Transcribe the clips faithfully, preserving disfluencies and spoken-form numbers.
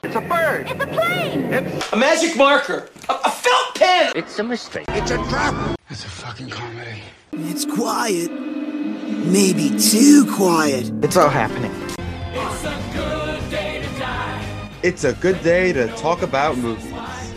It's a bird. It's a plane. It's a magic marker. A, a felt pen. It's a mistake. It's a trap. It's a fucking comedy. It's quiet. Maybe too quiet. It's all happening. It's a good day to die. It's a good day to talk about movies.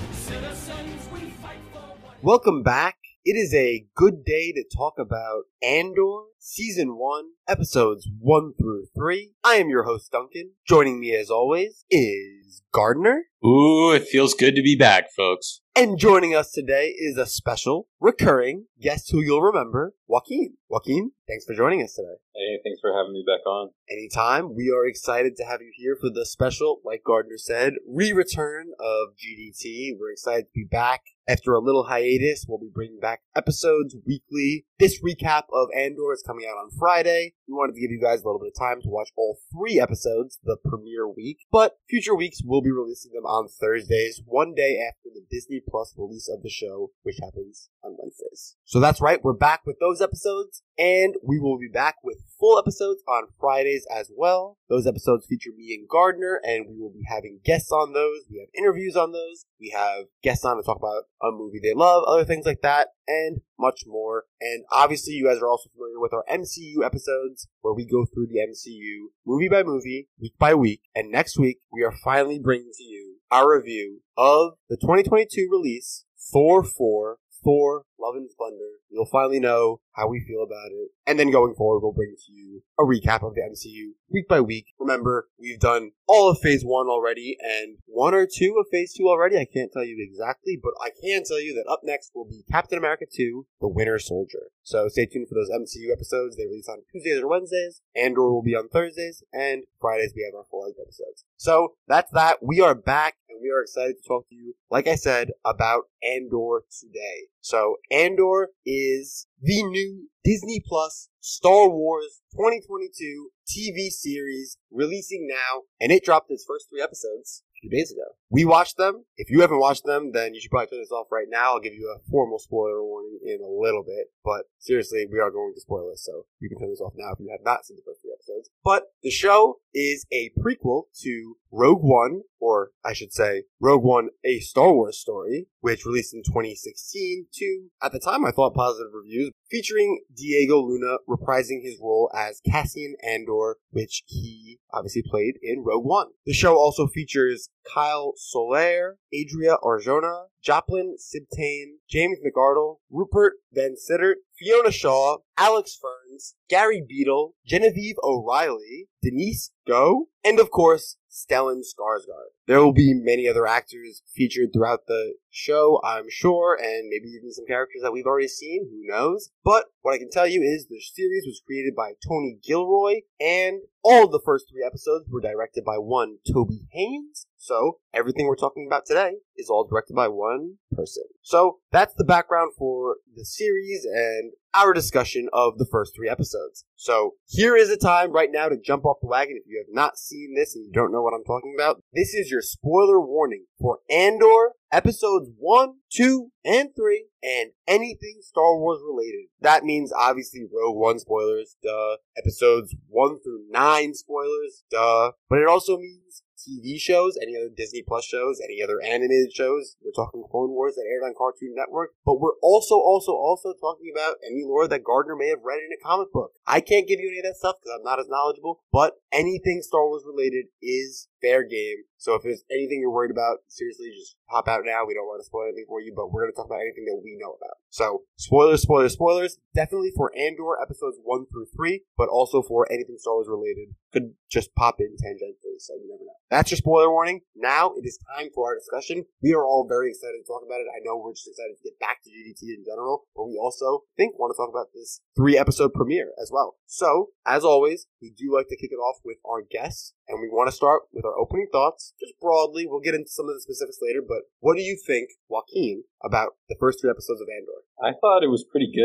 Welcome back. It is a good day to talk about Andor, Season one, Episodes one through three. I am your host, Duncan. Joining me, as always, is Gardner. Ooh, it feels good to be back, folks. And joining us today is a special, recurring guest who you'll remember, Joaquin. Joaquin, thanks for joining us today. Hey, thanks for having me back on. Anytime. We are excited to have you here for the special, like Gardner said, re-return of G D T. We're excited to be back. After a little hiatus, we'll be bringing back episodes weekly. This recap of Andor is coming out on Friday. We wanted to give you guys a little bit of time to watch all three episodes the premiere week, but future weeks we'll be releasing them on Thursdays, one day after the Disney Plus release of the show, which happens on Wednesdays. So that's right, we're back with those episodes, and we will be back with full episodes on Fridays as well. Those episodes feature me and Gardner, and we will be having guests on those. We have interviews on those. We have guests on to talk about a movie they love, other things like that, and much more. And obviously, you guys are also familiar with our M C U episodes, where we go through the M C U movie by movie, week by week. And next week, we are finally bringing to you our review of the twenty twenty-two release, Thor four, Thor Love and Thunder. You'll finally know how we feel about it. And then going forward, we'll bring to you a recap of the M C U week by week. Remember, we've done all of Phase one already and one or two of Phase two already. I can't tell you exactly, but I can tell you that up next will be Captain America two, The Winter Soldier. So stay tuned for those M C U episodes. They release on Tuesdays or Wednesdays. Andor will be on Thursdays, and Fridays we have our full-length episodes. So that's that. We are back, and we are excited to talk to you, like I said, about Andor today. So Andor is the new Disney Plus Star Wars twenty twenty-two T V series releasing now, and it dropped its first three episodes a few days ago. We watched them. If you haven't watched them, then you should probably turn this off right now. I'll give you a formal spoiler warning in a little bit, but seriously, we are going to spoil this, so you can turn this off now if you have not seen the first three episodes. But the show is a prequel to Rogue One, or I should say, Rogue One, a Star Wars story, which released in twenty sixteen to, at the time I thought, positive reviews, featuring Diego Luna reprising his role as Cassian Andor, which he obviously played in Rogue One. The show also features Kyle Soler, Adria Arjona, Joplin Sibtain, James McArdle, Rupert Van Sittert, Fiona Shaw, Alex Ferns, Gary Beadle, Genevieve O'Reilly, Denise Go, and of course, Stellan Skarsgård. There will be many other actors featured throughout the show, I'm sure, and maybe even some characters that we've already seen, who knows. But what I can tell you is the series was created by Tony Gilroy, and all of the first three episodes were directed by one Toby Haynes. So everything we're talking about today is all directed by one person. So that's the background for the series and our discussion of the first three episodes. So here is a time right now to jump off the wagon if you have not seen this and you don't know what I'm talking about. This is your spoiler warning for Andor, episodes one, two, and three, and anything Star Wars related. That means obviously Rogue One spoilers, duh. Episodes one through nine spoilers, duh. But it also means T V shows, any other Disney Plus shows, any other animated shows. We're talking Clone Wars that aired on Cartoon Network, but we're also, also, also talking about any lore that Gardner may have read in a comic book. I can't give you any of that stuff because I'm not as knowledgeable, but anything Star Wars related is fair game. So if there's anything you're worried about, seriously, just hop out now. We don't want to spoil anything for you, but we're going to talk about anything that we know about. So spoilers, spoilers, spoilers, definitely for Andor episodes one through three, but also for anything Star Wars related. Could just pop in tangentially, so you never know. That's your spoiler warning. Now it is time for our discussion. We are all very excited to talk about it. I know we're just excited to get back to G D T in general, but we also think want to talk about this three episode premiere as well. So, as always, we do like to kick it off with our guests, and we want to start with our opening thoughts, just broadly. We'll get into some of the specifics later, but what do you think, Joaquin, about the first three episodes of Andor? I thought it was pretty good.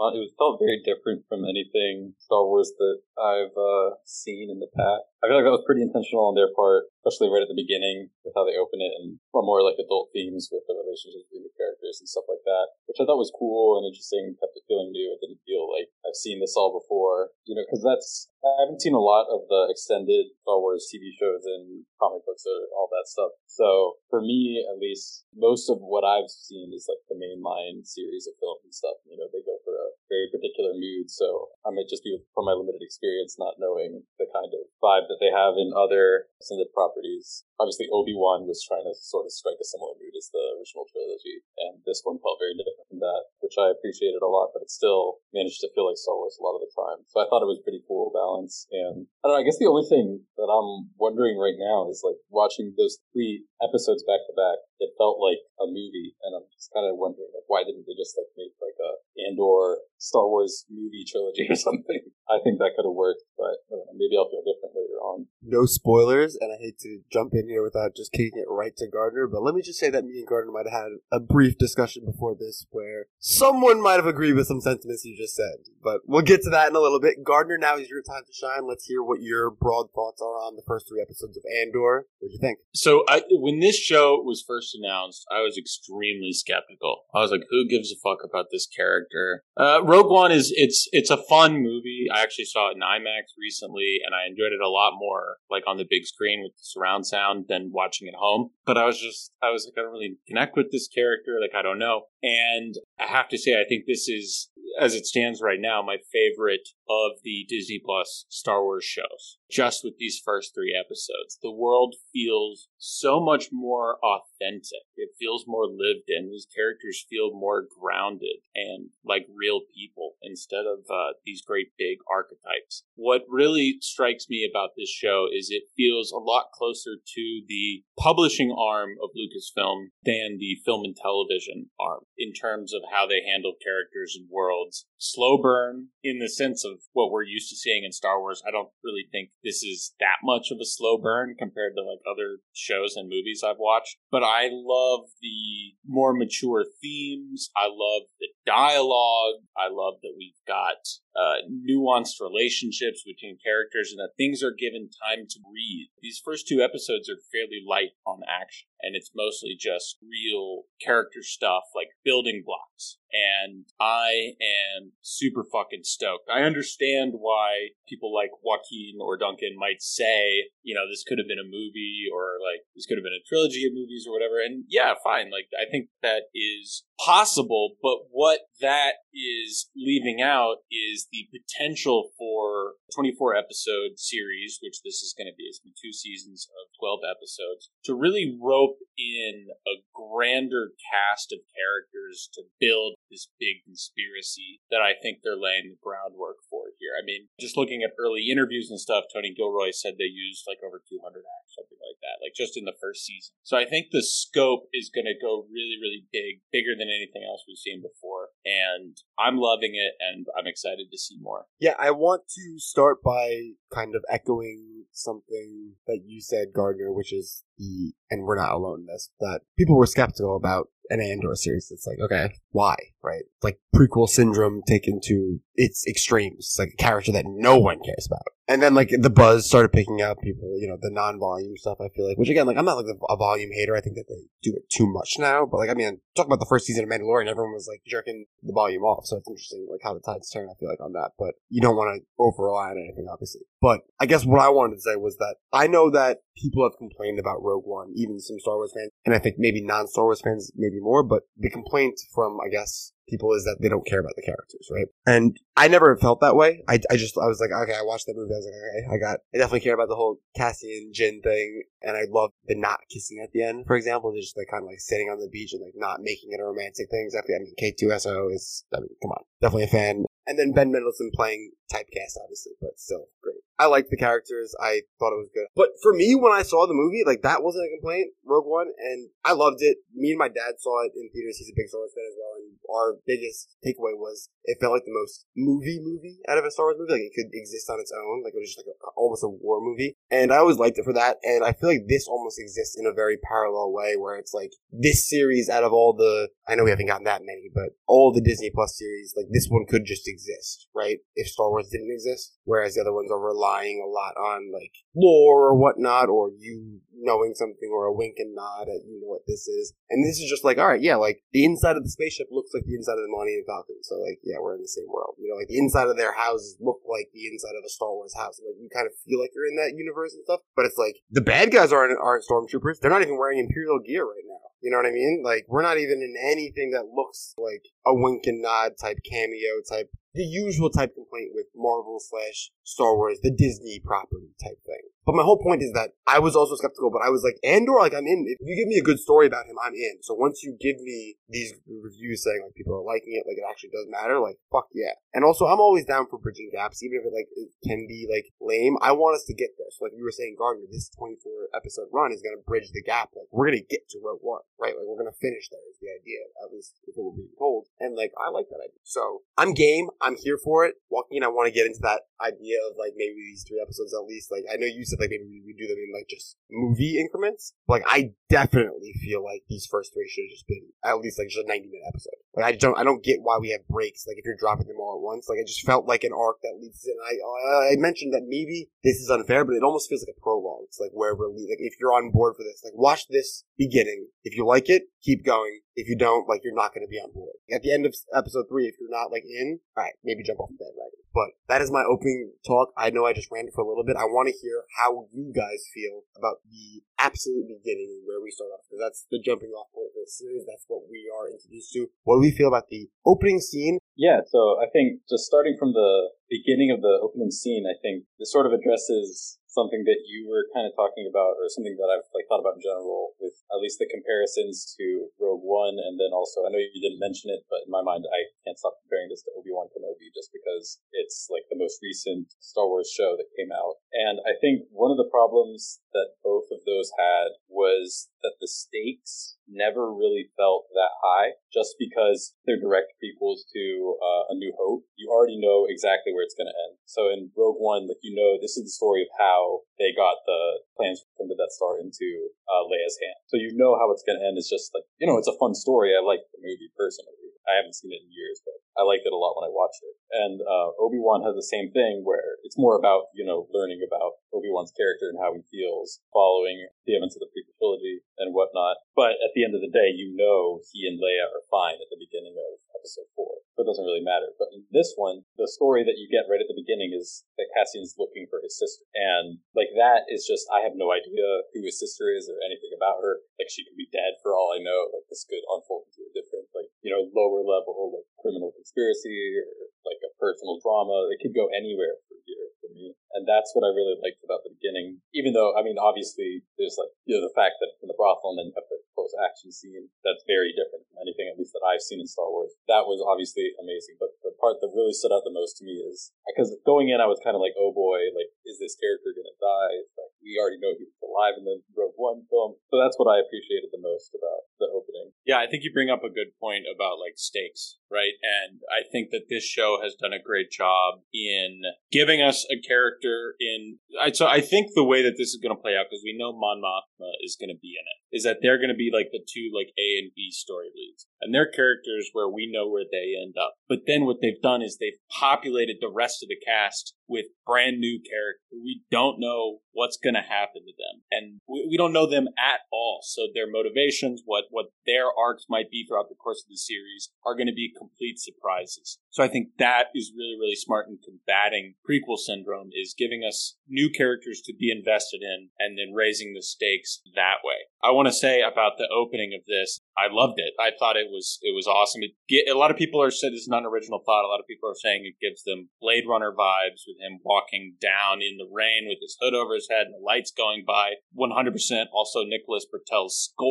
Uh, it was felt very different from anything Star Wars that I've uh, seen in the past. I feel like that was pretty intentional on their part, especially right at the beginning with how they open it, and more like adult themes with the relationships between the characters and stuff like that, which I thought was cool and interesting. Kept it feeling new. It didn't feel like I've seen this all before, you know, because that's I haven't seen a lot of the extended Star Wars T V shows and comic books or all that stuff. So for me, at least, most of what I've seen is like the mainline series of films and stuff. You know, they go for a very particular mood. So I might just be from my limited experience, not knowing the kind of vibe that they have in other extended properties. Obviously, Obi-Wan was trying to sort of strike a similar mood as the original trilogy, and this one felt very different from that, which I appreciated a lot, but it still managed to feel like Star Wars a lot of the time. So I thought it was pretty cool balance. And I don't know, I guess the only thing that I'm wondering right now is like watching those three episodes back to back, it felt like a movie, and I'm just kind of wondering like why didn't they just like make like a Andor Star Wars movie trilogy or something? I think that could have worked, but I don't know, maybe I'll feel different later on. No spoilers, and I hate to jump in here without just kicking it right to Gardner, but let me just say that me and Gardner might have had a brief discussion before this where someone might have agreed with some sentiments you just said, but we'll get to that in a little bit. Gardner, now is your time to shine. Let's hear what your broad thoughts are on the first three episodes of Andor. What do you think? So I, when this show was first announced, I was extremely skeptical. I was like, who gives a fuck about this character? Uh, Rogue One is, it's, it's a fun movie. I actually saw it in IMAX recently, and I enjoyed it a lot more, like on the big screen with the surround sound than watching at home. But I was just, I was like, I don't really connect with this character. Like, I don't know. And I have to say, I think this is, as it stands right now, my favorite of the Disney Plus Star Wars shows. Just with these first three episodes, the world feels so much more authentic. It feels more lived in. These characters feel more grounded and like real people instead of uh, these great big archetypes. What really strikes me about this show is it feels a lot closer to the publishing arm of Lucasfilm than the film and television arm in terms of how they handle characters and worlds. Slow burn in the sense of what we're used to seeing in Star Wars. I don't really think this is that much of a slow burn compared to like other shows and movies I've watched. But I love the more mature themes. I love the dialogue. I love that we've got uh, nuanced relationships between characters and that things are given time to breathe. These first two episodes are fairly light on action, and it's mostly just real character stuff like building blocks. And I am super fucking stoked. I understand why people like Joaquin or Duncan might say, you know, this could have been a movie or like this could have been a trilogy of movies or whatever. And yeah, fine. Like, I think that is possible. But what that is leaving out is the potential for a twenty-four episode series, which this is going to be. It's going to be two seasons of twelve episodes, to really rope in a grander cast of characters to build this big conspiracy that I think they're laying the groundwork for here. I mean, just looking at early interviews and stuff, Tony Gilroy said they used like over two hundred acts, something like that, like just in the first season. So I think the scope is going to go really, really big, bigger than anything else we've seen before. And I'm loving it, and I'm excited to see more. Yeah, I want to start by kind of echoing something that you said, Gardner, which is the, and we're not alone in this, that people were skeptical about an Andor series. It's like, okay, why, right? It's like prequel syndrome taken to its extremes. It's like a character that no one cares about. And then, like, the buzz started picking up, people, you know, the non-volume stuff, I feel like, which, again, like, I'm not, like, a volume hater. I think that they do it too much now. But, like, I mean, talk about the first season of Mandalorian, everyone was, like, jerking the volume off. So it's interesting, like, how the tides turn, I feel like, on that. But you don't want to over-rely on anything, obviously. But I guess what I wanted to say was that I know that people have complained about Rogue One, even some Star Wars fans, and I think maybe non-Star Wars fans maybe more, but the complaint from, I guess, people is that they don't care about the characters, right? And I never felt that way. I, I just, I was like, okay, I watched that movie, I was like, okay, I got, I definitely care about the whole Cassian Jin thing, and I love the not kissing at the end, for example. They're just like kind of like sitting on the beach and like not making it a romantic thing. Exactly. I mean, K two S O is, I mean, come on, definitely a fan. And then Ben Mendelsohn playing typecast, obviously, but still great. I liked the characters. I thought it was good. But for me, when I saw the movie, like, that wasn't a complaint, Rogue One, and I loved it. Me and my dad saw it in theaters. He's a big Star Wars fan as well, and our biggest takeaway was it felt like the most movie movie out of a Star Wars movie. Like, it could exist on its own. Like, it was just like a, almost a war movie. And I always liked it for that. And I feel like this almost exists in a very parallel way where it's like this series out of all the, I know we haven't gotten that many, but all the Disney Plus series, like this one could just exist, right? If Star Wars didn't exist. Whereas the other ones are relying a lot on like lore or whatnot, or you knowing something or a wink and nod at you know what this is. And this is just like, all right, yeah, like the inside of the spaceship looks like the inside of the Millennium Falcon. So like, yeah, we're in the same world. You know, like the inside of their houses look like the inside of a Star Wars house. Like you kind of feel like you're in that universe and stuff. But it's like the bad guys aren't aren't stormtroopers. They're not even wearing Imperial gear right now. You know what I mean? Like, we're not even in anything that looks like a wink and nod type cameo type, the usual type complaint with Marvel slash Star Wars, the Disney property type thing. But my whole point is that I was also skeptical, but I was like, Andor, like, I'm in. If you give me a good story about him, I'm in. So once you give me these reviews saying, like, people are liking it, like, it actually does matter, like, fuck yeah. And also, I'm always down for bridging gaps, even if it, like, it can be, like, lame. I want us to get there. So, like you were saying, Gardner, this twenty-four episode run is going to bridge the gap. Like, we're going to get to Rogue One, right? Like, we're going to finish there is the idea, at least if it were being told. And, like, I like that idea. So, I'm game. I'm here for it. Walking, I want to get into that idea of, like, maybe these three episodes at least. Like, I know you said, like, maybe we do them in like just movie increments. Like I definitely feel like these first three should have just been at least like just a ninety minute episode. Like I don't I don't get why we have breaks. Like if you're dropping them all at once, like it just felt like an arc that leads in. I uh, I mentioned that maybe this is unfair, but it almost feels like a prologue. It's like where we're like if you're on board for this, like watch this beginning. If you like it, keep going. If you don't, like you're not going to be on board. At the end of episode three, if you're not like in, all right, maybe jump off the bandwagon. But that is my opening talk. I know I just ranted for a little bit. I want to hear how you guys feel about the absolute beginning where we start off. Because that's the jumping off point for the series. That's what we are introduced to. What do we feel about the opening scene? Yeah, so I think just starting from the beginning of the opening scene, I think this sort of addresses something that you were kind of talking about, or something that I've like thought about in general, with at least the comparisons to Rogue One, and then also, I know you didn't mention it, but in my mind, I can't stop comparing this to Obi-Wan Kenobi just because it's like the most recent Star Wars show that came out. And I think one of the problems that both of those had was that the stakes never really felt that high, just because they're direct prequels to uh, A New Hope. You already know exactly where it's going to end. So in Rogue One, like, you know, this is the story of how they got the plans from the Death Star into uh, Leia's hand. So you know how it's going to end. It's just like, you know, it's a fun story. I like the movie personally. I haven't seen it in years, but I liked it a lot when I watched it. And uh, Obi-Wan has the same thing where it's more about, you know, learning about Obi-Wan's character and how he feels following the events of the prequel trilogy and whatnot. But at the end of the day, you know he and Leia are fine at the beginning of episode four. So it doesn't really matter. But in this one, the story that you get right at the beginning is that Cassian's looking for his sister. And like that is just, I have no idea who his sister is or anything about her. Like she could be dead for all I know. Like this could unfold into a different, like, you know, lower level, like criminal conspiracy or like a personal drama. It could go anywhere for here for me. And that's what I really liked about the beginning. Even though, I mean, obviously there's like, you know, the fact that in the brothel and then you have the post-action scene, that's very different from anything, at least that I've seen in Star Wars. That was obviously amazing. But the part that really stood out the most to me is, because going in, I was kind of like, oh boy, like, is this character going to die? It's like, we already know he was alive in the Rogue One film. So that's what I appreciated the most about the opening. Yeah, I think you bring up a good point about like stakes, right? And I think that this show has done a great job in giving us a character in. I, so I think the way that this is going to play out, because we know Mon Mothma is going to be in it, is that they're going to be like the two like A and B story leads, and they're characters where we know where they end up. But then what they've done is they've populated the rest of the cast with brand new characters. We don't know what's going to happen to them, and we, we don't know them at all. So their motivations, what what their arcs might be throughout the course of the series, are going to be complete surprises. So I think that is really, really smart in combating prequel syndrome, is giving us new characters to be invested in and then raising the stakes that way. I want to say about the opening of this, I loved it. I thought it was it was awesome. It, a lot of people are saying this is not an original thought. A lot of people are saying it gives them Blade Runner vibes, with him walking down in the rain with his hood over his head and the lights going by. one hundred percent also Nicholas Bertel's score.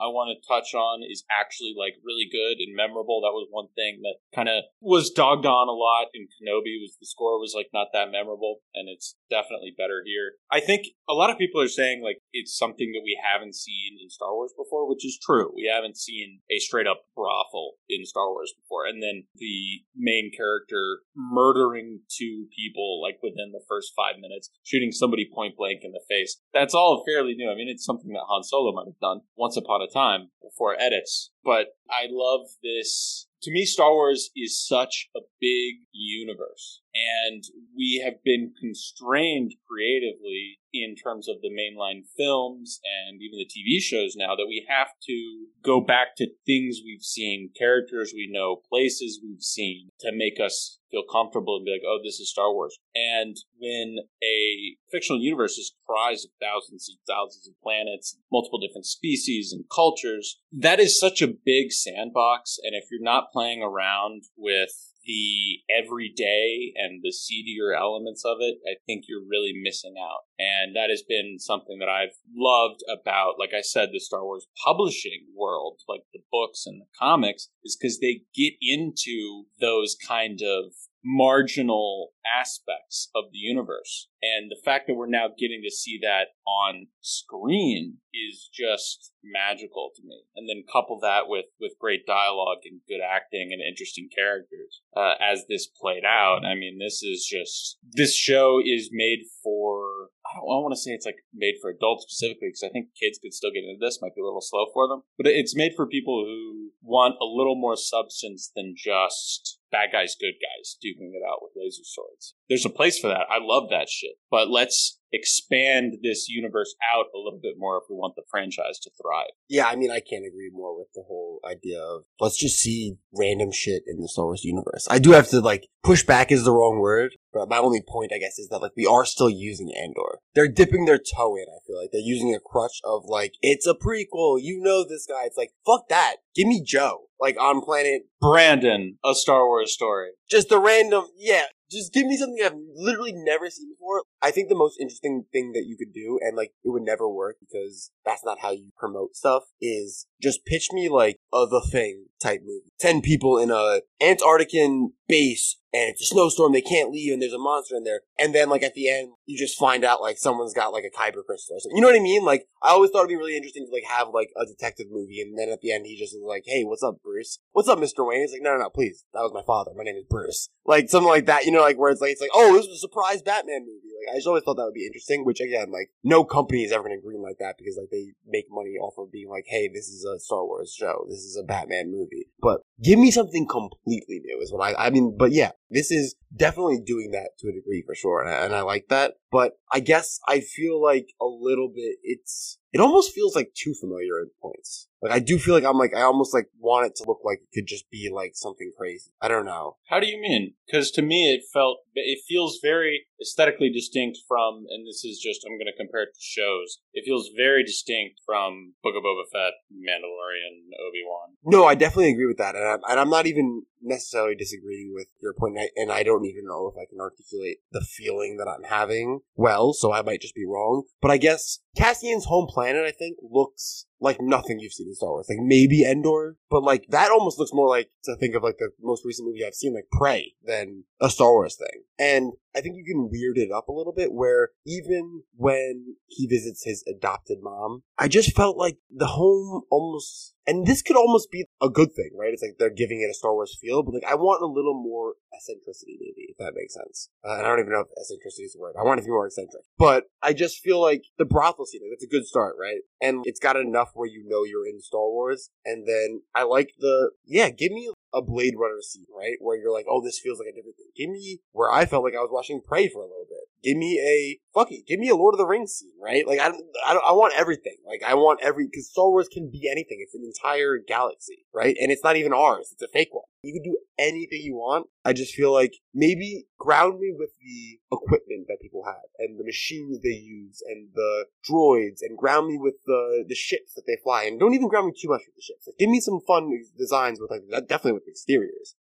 I want to touch on is actually like really good and memorable. That was one thing that kind of was dogged on a lot in Kenobi, was the score was like not that memorable, and it's definitely better here. I think a lot of people are saying like it's something that we haven't seen in Star Wars before, which is true. We haven't seen a straight up brothel in Star Wars before, and then the main character murdering two people like within the first five minutes, shooting somebody point blank in the face. That's all fairly new. I mean, it's something that Han Solo might have done once upon a time before edits, but I love this. To me, Star Wars is such a big universe, and we have been constrained creatively in terms of the mainline films and even the T V shows now that we have to go back to things we've seen, characters we know, places we've seen to make us feel comfortable and be like, oh, this is Star Wars. And when a fictional universe is comprised of thousands and thousands of planets, multiple different species and cultures, that is such a big sandbox. And if you're not playing around with the everyday and the seedier elements of it, I think you're really missing out. And that has been something that I've loved about, like I said, the Star Wars publishing world, like the books and the comics, is because they get into those kind of marginal aspects of the universe. And the fact that we're now getting to see that on screen is just magical to me. And then couple that with, with great dialogue and good acting and interesting characters uh, as this played out. I mean, this is just, this show is made for, I don't, I don't want to say it's like made for adults specifically, because I think kids could still get into this, might be a little slow for them. But it's made for people who want a little more substance than just bad guys, good guys, duking it out with laser swords. There's a place for that. I love that shit. But let's expand this universe out a little bit more if we want the franchise to thrive. Yeah, I mean, I can't agree more with the whole idea of let's just see random shit in the Star Wars universe. I do have to, like, push back is the wrong word, but my only point, I guess, is that, like, we are still using Andor. They're dipping their toe in, I feel like. They're using a crutch of, like, it's a prequel, you know this guy. It's like, fuck that. Give me Joe. Like, on planet Brandon, a Star Wars story. Just the random, yeah. Just give me something I've literally never seen before. I think the most interesting thing that you could do, and like it would never work because that's not how you promote stuff, is just pitch me like a The Thing type movie. Ten people in a Antarctican base, and it's a snowstorm, they can't leave, and there's a monster in there. And then like at the end, you just find out like someone's got like a kyber crystal or something. You know what I mean? Like I always thought it'd be really interesting to like have like a detective movie, and then at the end he just was like, hey, what's up, Bruce? What's up, Mister Wayne? He's like, no, no, no, please. That was my father. My name is Bruce. Like something like that, you know, like where it's like, it's like, oh, this was a surprise Batman movie. Like I just always thought that would be interesting, which again, like no company is ever going to green like that because like they make money off of being like, hey, this is a Star Wars show. This is a Batman movie. But give me something completely new is what I, I mean, but yeah, this is definitely doing that to a degree for sure. And I, and I like that. But I guess I feel like a little bit, it's, it almost feels like too familiar at points. Like I do feel like I'm like, I almost like want it to look like it could just be like something crazy. I don't know. How do you mean? Because to me it felt, it feels very aesthetically distinct from, and this is just, I'm going to compare it to shows. It feels very distinct from Book of Boba Fett, Mandalorian, Obi-Wan. No, I definitely agree with that. And I'm, and I'm not even necessarily disagreeing with your point. And I, and I don't even know if I can articulate the feeling that I'm having well, so I might just be wrong. But I guess Cassian's home planet, I think, looks like nothing you've seen in Star Wars. Like maybe Endor, but like that almost looks more like, to think of like the most recent movie I've seen, like Prey, than a Star Wars thing. And I think you can weird it up a little bit where even when he visits his adopted mom, I just felt like the home almost, and this could almost be a good thing, right? It's like they're giving it a Star Wars feel, but like I want a little more eccentricity maybe, if that makes sense. Uh, and I don't even know if eccentricity is the word. I want it to be more eccentric. But I just feel like the brothel scene, like, that's a good start, right? And it's got enough where you know you're in Star Wars. And then I like the, yeah, give me a Blade Runner scene, right? Where you're like, oh, this feels like a different thing. Give me where I felt like I was watching Prey for a little bit. Give me a, fuck it, give me a Lord of the Rings scene, right? Like, I don't, I don't, I want everything. Like, I want every, because Star Wars can be anything. It's an entire galaxy, right? And it's not even ours. It's a fake one. You can do anything you want. I just feel like maybe ground me with the equipment that people have and the machines they use and the droids, and ground me with the, the ships that they fly. And don't even ground me too much with the ships. Like, give me some fun designs with, like, definitely with exteriors.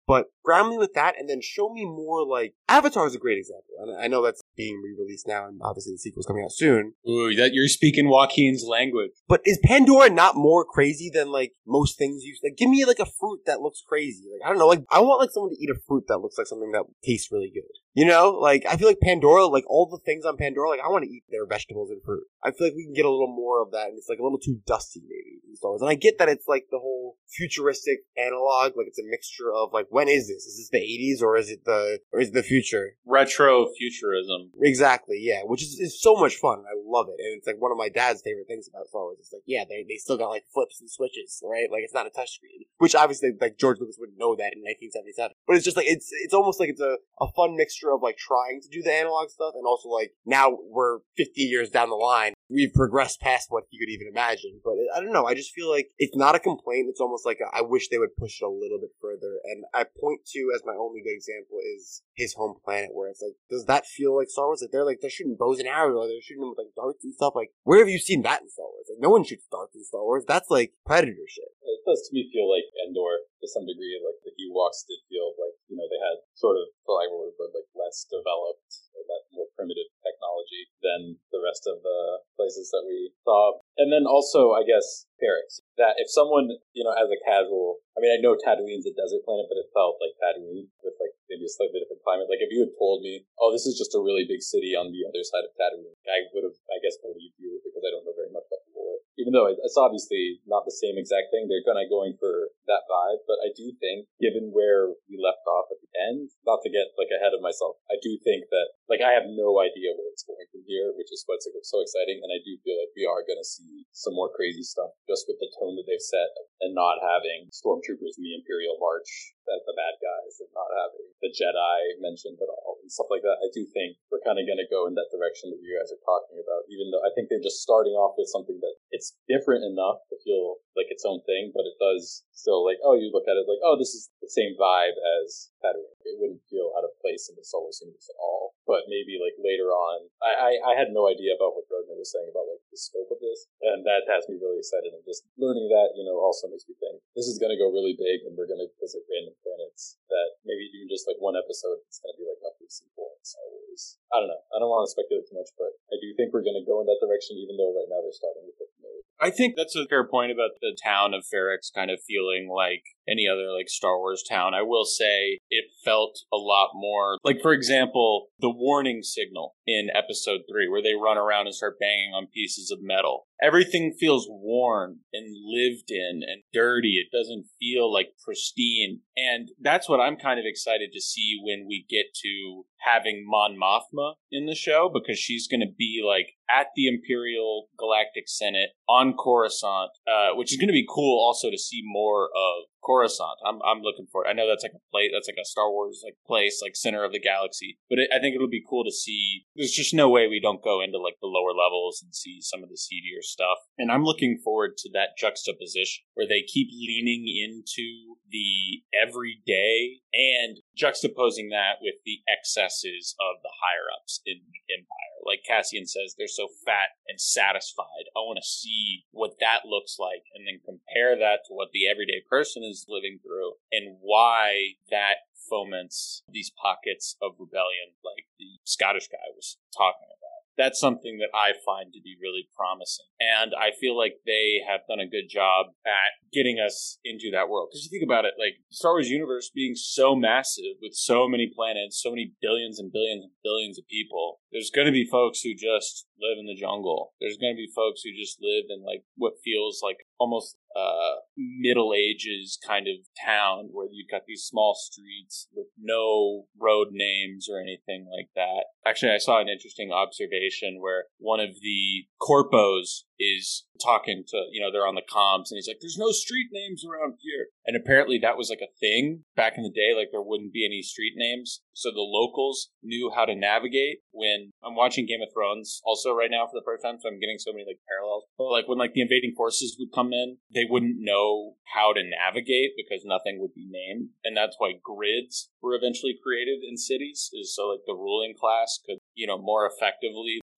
But ground me with that, and then show me more like Avatar is a great example. And I know that's being re-released now, and obviously the sequel's coming out soon. Ooh, that you're speaking Joaquin's language. But is Pandora not more crazy than like most things you like? Give me like a fruit that looks crazy. Like I don't know, like I want like someone to eat a fruit that looks like something that tastes really good. You know, like I feel like Pandora, like all the things on Pandora, like I want to eat their vegetables and fruit. I feel like we can get a little more of that, and it's like a little too dusty maybe in Star Wars. And I get that it's like the whole futuristic analog, like it's a mixture of like when is this? Is this the eighties or is it the or is it the future? Retro futurism. Exactly, yeah, which is, is so much fun. I love it, and it's like one of my dad's favorite things about Star Wars. It's like, yeah, they they still got like flips and switches, right? Like it's not a touchscreen, which obviously like George Lucas wouldn't know that in nineteen seventy-seven. But it's just like it's it's almost like it's a, a fun mixture of like trying to do the analog stuff, and also like now we're fifty years down the line, we've progressed past what you could even imagine. But I don't know, I just feel like it's not a complaint. It's almost like a, I wish they would push it a little bit further. And I point to as my only good example is his home planet, where it's like, does that feel like Star Wars? Like they're like they're shooting bows and arrows, or they're shooting them with like darts and stuff. Like where have you seen that in Star Wars? Like no one shoots darts in Star Wars. That's like Predator shit. It does to me feel like Endor to some degree. Like the Ewoks did feel like, you know, they had sort of, for lack of a word, but like less developed or less more primitive technology than the rest of the places that we saw. And then also, I guess, Ferrix. That if someone, you know, as a casual, I mean, I know Tatooine's a desert planet, but it felt like Tatooine with like maybe a slightly different climate. Like if you had told me, oh, this is just a really big city on the other side of Tatooine, I would have, I guess, believed you because I don't know very much about the lore. Even though it's obviously not the same exact thing, they're kind of going for that vibe. But I do think, given where we left off at the end, not to get like ahead of myself, I do think that like I have no idea where it's going from here, which is what's so exciting. And I do feel like we are going to see some more crazy stuff just with the tone that they've set, and not having stormtroopers in the Imperial March as the bad guys, and not having the Jedi mentioned at all and stuff like that. I do think we're kind of going to go in that direction that you guys are talking about, even though I think they're just starting off with something that it's different enough to feel like its own thing, but it does still like, oh, you look at it like, oh, this is the same vibe as Tatooine. It wouldn't feel out of place in the Solo universe at all. But maybe like later on, I, I, I had no idea about what Gardner was saying about like the scope of this, and that has me really excited. And just learning that, you know, also makes me think this is going to go really big, and we're going to visit random planets that maybe even just like one episode, it's going to be like nothing sequel in Star Wars. I don't know. I don't want to speculate too much, but I do think we're going to go in that direction, even though right now they're starting with it. I think that's a fair point about the town of Ferrix kind of feeling like any other like Star Wars town. I will say it felt a lot more like, for example, the warning signal in episode three, where they run around and start banging on pieces of metal. Everything feels worn and lived in and dirty. It doesn't feel like pristine. And that's what I'm kind of excited to see when we get to having Mon Mothma in the show, because she's going to be like at the Imperial Galactic Senate on Coruscant, uh, which is going to be cool also to see more of Coruscant. I'm I'm looking for it. I know that's like a place, that's like a Star Wars like place, like center of the galaxy. But it, I think it'll be cool to see. There's just no way we don't go into like the lower levels and see some of the seedier stuff. And I'm looking forward to that juxtaposition where they keep leaning into the everyday and juxtaposing that with the excesses of the higher ups in the Empire. Like Cassian says, they're so fat and satisfied. I want to see what that looks like, and then compare that to what the everyday person is living through, and why that foments these pockets of rebellion like the Scottish guy was talking about. That's something that I find to be really promising. And I feel like they have done a good job at getting us into that world. Because you think about it, like Star Wars universe being so massive with so many planets, so many billions and billions and billions of people, there's going to be folks who just live in the jungle. There's going to be folks who just live in like what feels like almost uh, Middle Ages kind of town where you've got these small streets with no road names or anything like that. Actually, I saw an interesting observation where one of the corpos is talking to, you know, they're on the comms, and he's like, there's no street names around here. And apparently that was like a thing back in the day, like there wouldn't be any street names. So the locals knew how to navigate. When I'm watching Game of Thrones also right now for the first time, so I'm getting so many like parallels. But like when like the invading forces would come in, they wouldn't know how to navigate because nothing would be named. And that's why grids were eventually created in cities, is so like the ruling class could, you know, more effectively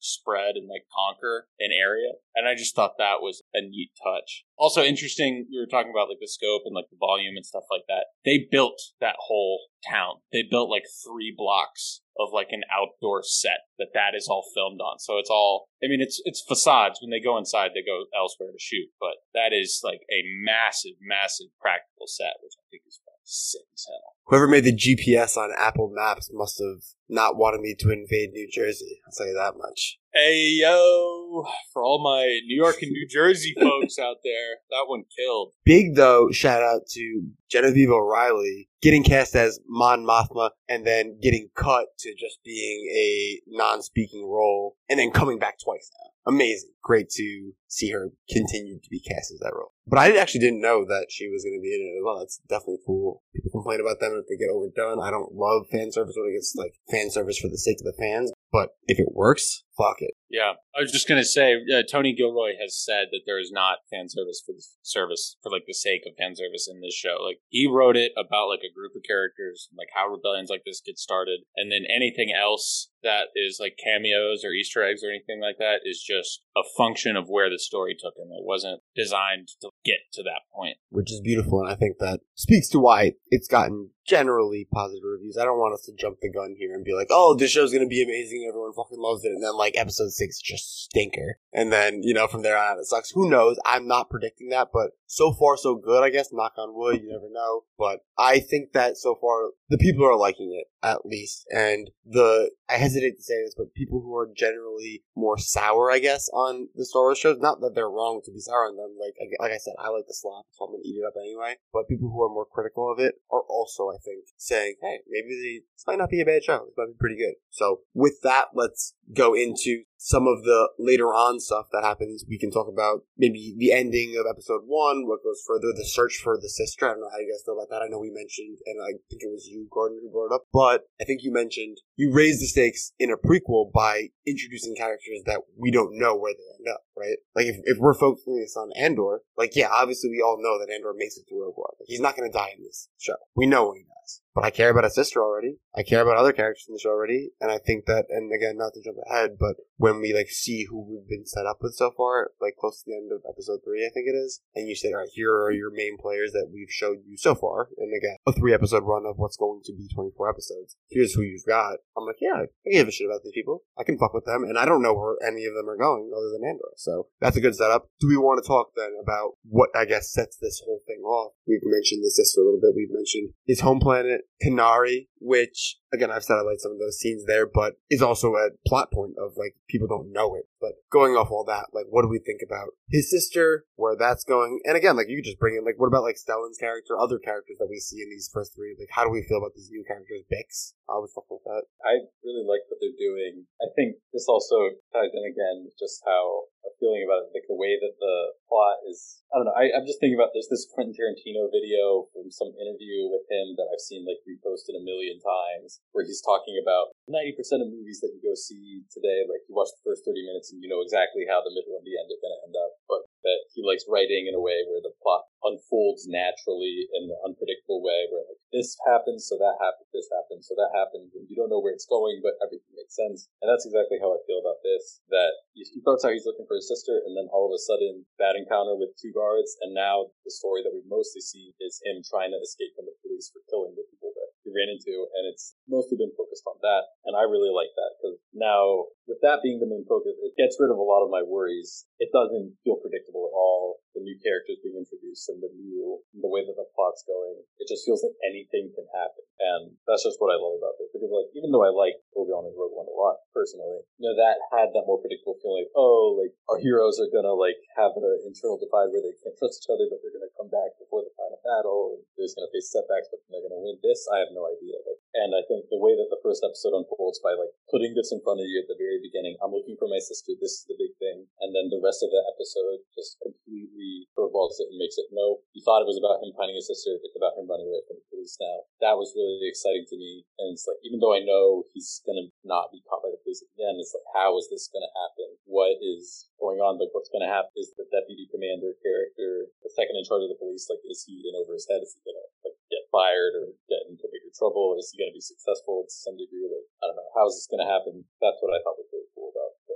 spread and like conquer an area. And I just thought that was a neat touch. Also interesting, we were talking about like the scope and like the volume and stuff like that. They built that whole town. They built like three blocks of like an outdoor set that that is all filmed on. So it's all, I mean, it's it's facades. When they go inside, they go elsewhere to shoot. But that is like a massive, massive practical set, which I think is sick as hell. Whoever made the G P S on Apple Maps must have not wanted me to invade New Jersey. I'll tell you that much. Hey, yo, for all my New York and New Jersey folks out there, that one killed. Big, though, shout out to Genevieve O'Reilly getting cast as Mon Mothma and then getting cut to just being a non-speaking role and then coming back twice now. Amazing. Great to see her continue to be cast as that role. But I actually didn't know that she was going to be in it as well. That's definitely cool. People complain about them if they get overdone. I don't love fan service when it gets like fan service for the sake of the fans. But if it works, fuck it. Yeah, I was just gonna say, uh, Tony Gilroy has said that there is not fan service for the service for like the sake of fan service in this show. Like he wrote it about like a group of characters, like how rebellions like this get started, and then anything else that is like cameos or Easter eggs or anything like that is just a function of where the story took him. It wasn't designed to get to that point, which is beautiful, and I think that speaks to why it's gotten generally positive reviews. I don't want us to jump the gun here and be like, oh, this show's going to be amazing, everyone fucking loves it, and then like episode six just stinker, and then you know from there on it sucks. Who knows? I'm not predicting that, but so far so good, I guess. Knock on wood, you never know. But I think that so far the people are liking it, at least, and the I hesitate to say this, but people who are generally more sour, I guess, on the Star Wars shows, not that they're wrong to be sour on them. Like like I said, I like the slop, so I'm gonna eat it up anyway. But people who are more critical of it are also, I think, saying, hey, maybe the, this might not be a bad show. This might be pretty good. So with that, let's go into some of the later on stuff that happens. We can talk about maybe the ending of episode one, what goes further, the search for the sister. I don't know how you guys feel about that. I know we mentioned, and I think it was you, Gordon, who brought it up, but I think you mentioned you raised the stakes in a prequel by introducing characters that we don't know where they end up, right? Like if, if we're focusing this on Andor, like yeah, obviously we all know that Andor makes it through Rogue One. Like, he's not going to die in this show. We know he does. But I care about his sister already. I care about other characters in the show already. And I think that, and again, not to jump ahead, but when we like see who we've been set up with so far, like close to the end of episode three, I think it is, and you say, all right, here are your main players that we've showed you so far. And again, a three episode run of what's going to be twenty-four episodes. Here's who you've got. I'm like, yeah, I give a shit about these people. I can fuck with them. And I don't know where any of them are going other than Andor. So that's a good setup. Do we want to talk then about what I guess sets this whole thing off? We've mentioned the sister a little bit. We've mentioned his home planet, Kenari, which, again, I've said I like some of those scenes there, but is also a plot point of, like, people don't know it. But going off all that, like, what do we think about his sister, where that's going? And again, like, you could just bring in, like, what about, like, Stellan's character, other characters that we see in these first three? Like, how do we feel about these new characters? Bix? I was talking about that. I really like what they're doing. I think this also ties in again, just how I'm feeling about it, like the way that the plot is, I don't know, I, I'm just thinking about this, this Quentin Tarantino video from some interview with him that I've seen, like, reposted a million times, where he's talking about ninety percent of movies that you go see today, like, you watch the first thirty minutes and you know exactly how the middle and the end are going to end up, but that he likes writing in a way where the plot unfolds naturally in an unpredictable way, where, like, this happens, so that happens, this happens, so that happens, and you don't know where it's going, but everything makes sense. And that's exactly how I feel about this, that he starts out, he's looking for his sister, and then all of a sudden, that encounter with two guards, and now the story that we mostly see is him trying to escape from the police for killing the people that he ran into, and it's mostly been focused on that, and I really like that, because now, with that being the main focus, it gets rid of a lot of my worries. It doesn't feel predictable at all. The new characters being introduced and the new, the way that the plot's going, it just feels like anything can happen. And that's just what I love about this. Because, like, even though I like Obi-Wan and Rogue One a lot, personally, you know, that had that more predictable feeling, like, oh, like, our heroes are gonna, like, have an internal divide where they can't trust each other, but they're gonna come back before the final battle, and they're just gonna face setbacks, but they're gonna win. This, I have no idea. Like, and I think the way that the first episode unfolds by, like, putting this in front of you at the very beginning, I'm looking for my sister, this is the big thing, and then the rest of the episode just completely curveballs it and makes it, no, you thought it was about him finding his sister, it's about him running away from the police now. That was really exciting to me, and it's like, even though I know he's gonna not be caught by the police at the end, it's like, how is this gonna happen? What is going on? Like, what's gonna happen? Is the deputy commander character, the second in charge of the police, like, is he in over his head? Is he gonna, like, get fired or get into bigger trouble? Is he gonna be successful to some degree? Like, I don't know. How is this gonna happen? That's what I thought was really cool about at least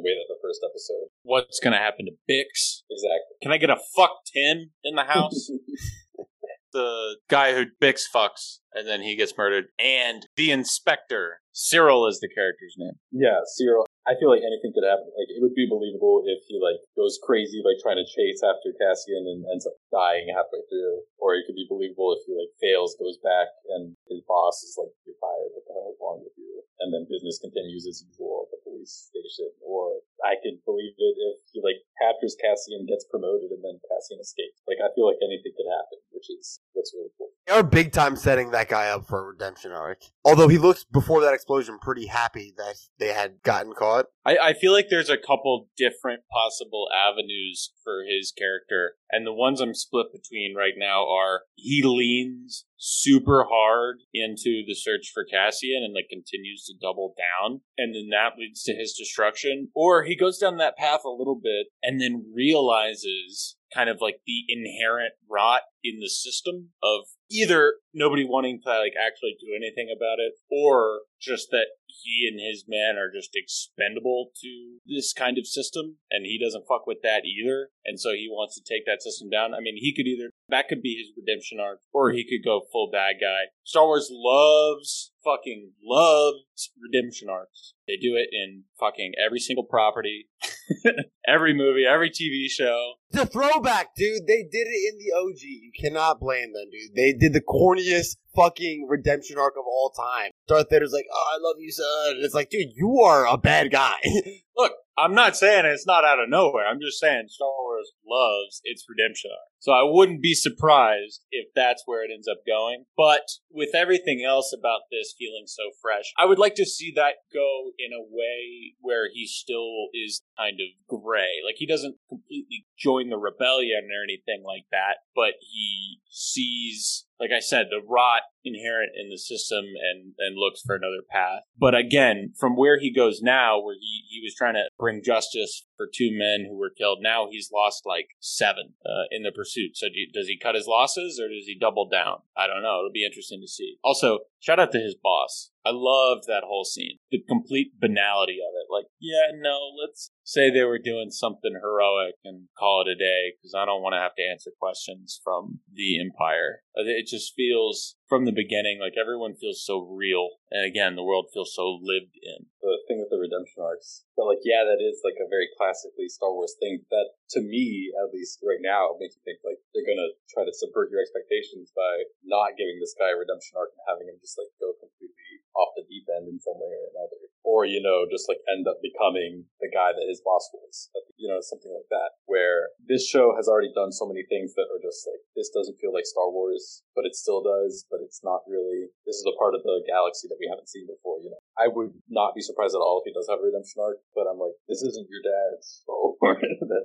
way that the first episode. What's going to happen to Bix? Exactly. Can I get a fuck Tim in the house? The guy who Bix fucks, and then he gets murdered. And the inspector. Cyril is the character's name. Yeah, Cyril. I feel like anything could happen. Like, it would be believable if he, like, goes crazy, like, trying to chase after Cassian and ends up dying halfway through. Or it could be believable if he, like, fails, goes back, and his boss is like, "You're fired, what the hell is wrong with you?" And then business continues as usual at the police station. Or I could believe it if he, like, captures Cassian, gets promoted, and then Cassian escapes. Like, I feel like anything could happen, which is what's really cool. They are big time setting that guy up for a redemption arc. Although he looked, before that explosion, pretty happy that they had gotten caught. I, I feel like there's a couple different possible avenues for his character. And the ones I'm split between right now are he leans super hard into the search for Cassian and like continues to double down. And then that leads to his destruction. Or he goes down that path a little bit and then realizes kind of like the inherent rot in the system of either nobody wanting to like actually do anything about it, or just that he and his men are just expendable to this kind of system, and he doesn't fuck with that either, and so he wants to take that system down. I mean, he could either, that could be his redemption arc, or he could go full bad guy. Star Wars loves, fucking loves redemption arcs. They do it in fucking every single property, every movie, every T V show. It's a throwback, dude. They did it in the O G. You cannot blame them, dude. They did the corniest fucking redemption arc of all time. Darth Vader's like, "Oh, I love you, son." And it's like, dude, you are a bad guy. Look, I'm not saying it's not out of nowhere. I'm just saying Star Wars loves its redemption arc. So I wouldn't be surprised if that's where it ends up going. But with everything else about this feeling so fresh, I would like to see that go in a way where he still is kind of gray. Like, he doesn't completely join the rebellion or anything like that, but he sees, like I said, the rot inherent in the system and, and looks for another path. But again, from where he goes now, where he, he was trying to bring justice for two men who were killed, now he's lost like seven uh, in the pursuit. So do you, does he cut his losses or does he double down? I don't know. It'll be interesting to see. Also, shout out to his boss. I loved that whole scene. The complete banality of it. Like, yeah, no, let's say they were doing something heroic and call it a day, because I don't want to have to answer questions from the Empire. It just feels, from the beginning, like everyone feels so real. And again, the world feels so lived in. The thing with the redemption arcs. But, like, yeah, that is, like, a very classically Star Wars thing that, to me, at least right now, makes me think, like, they're going to try to subvert your expectations by not giving this guy a redemption arc and having him just, like, go completely off the deep end in some way or another. Or, you know, just, like, end up becoming the guy that his boss was. You know, something like that. Where this show has already done so many things that are just, like, this doesn't feel like Star Wars, but it still does, but it's not really. This is a part of the galaxy that we haven't seen before, you know. I would not be surprised at all if he does have a redemption arc, but I'm like, this isn't your dad's Star Wars.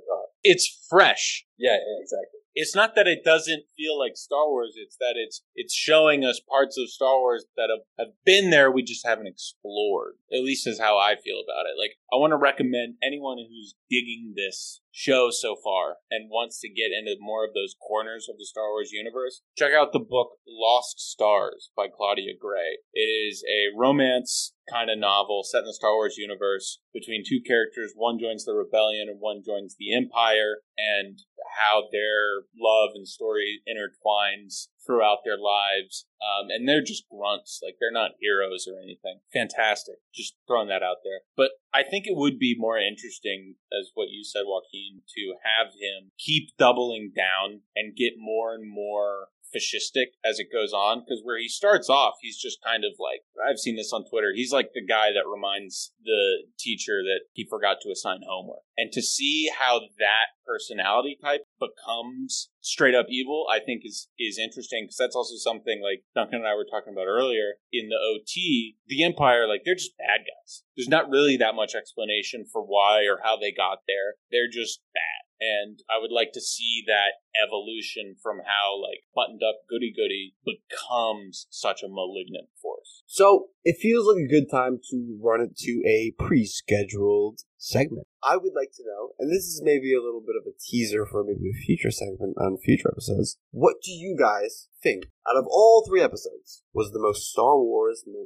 It's fresh. Yeah, yeah, exactly. It's not that it doesn't feel like Star Wars, it's that it's it's showing us parts of Star Wars that have, have been there, we just haven't explored. At least is how I feel about it. Like, I want to recommend anyone who's digging this show so far and wants to get into more of those corners of the Star Wars universe, check out the book Lost Stars by Claudia Gray. It is a romance kind of novel set in the Star Wars universe between two characters. One joins the rebellion and one joins the Empire, and how their love and story intertwines throughout their lives. Um, and they're just grunts. Like, they're not heroes or anything. Fantastic. Just throwing that out there. But I think it would be more interesting, as what you said, Joaquin, to have him keep doubling down and get more and more fascistic as it goes on, because where he starts off, he's just kind of like, I've seen this on Twitter, he's like the guy that reminds the teacher that he forgot to assign homework. And to see how that personality type becomes straight up evil, I think is is interesting, because that's also something like Duncan and I were talking about earlier in the O T. The Empire, like, they're just bad guys. There's not really that much explanation for why or how they got there. They're just bad. And I would like to see that evolution from how, like, buttoned up goody-goody becomes such a malignant force. So, it feels like a good time to run it to a pre-scheduled segment. I would like to know, and this is maybe a little bit of a teaser for maybe a future segment on future episodes, what do you guys think, out of all three episodes, was the most Star Wars moment?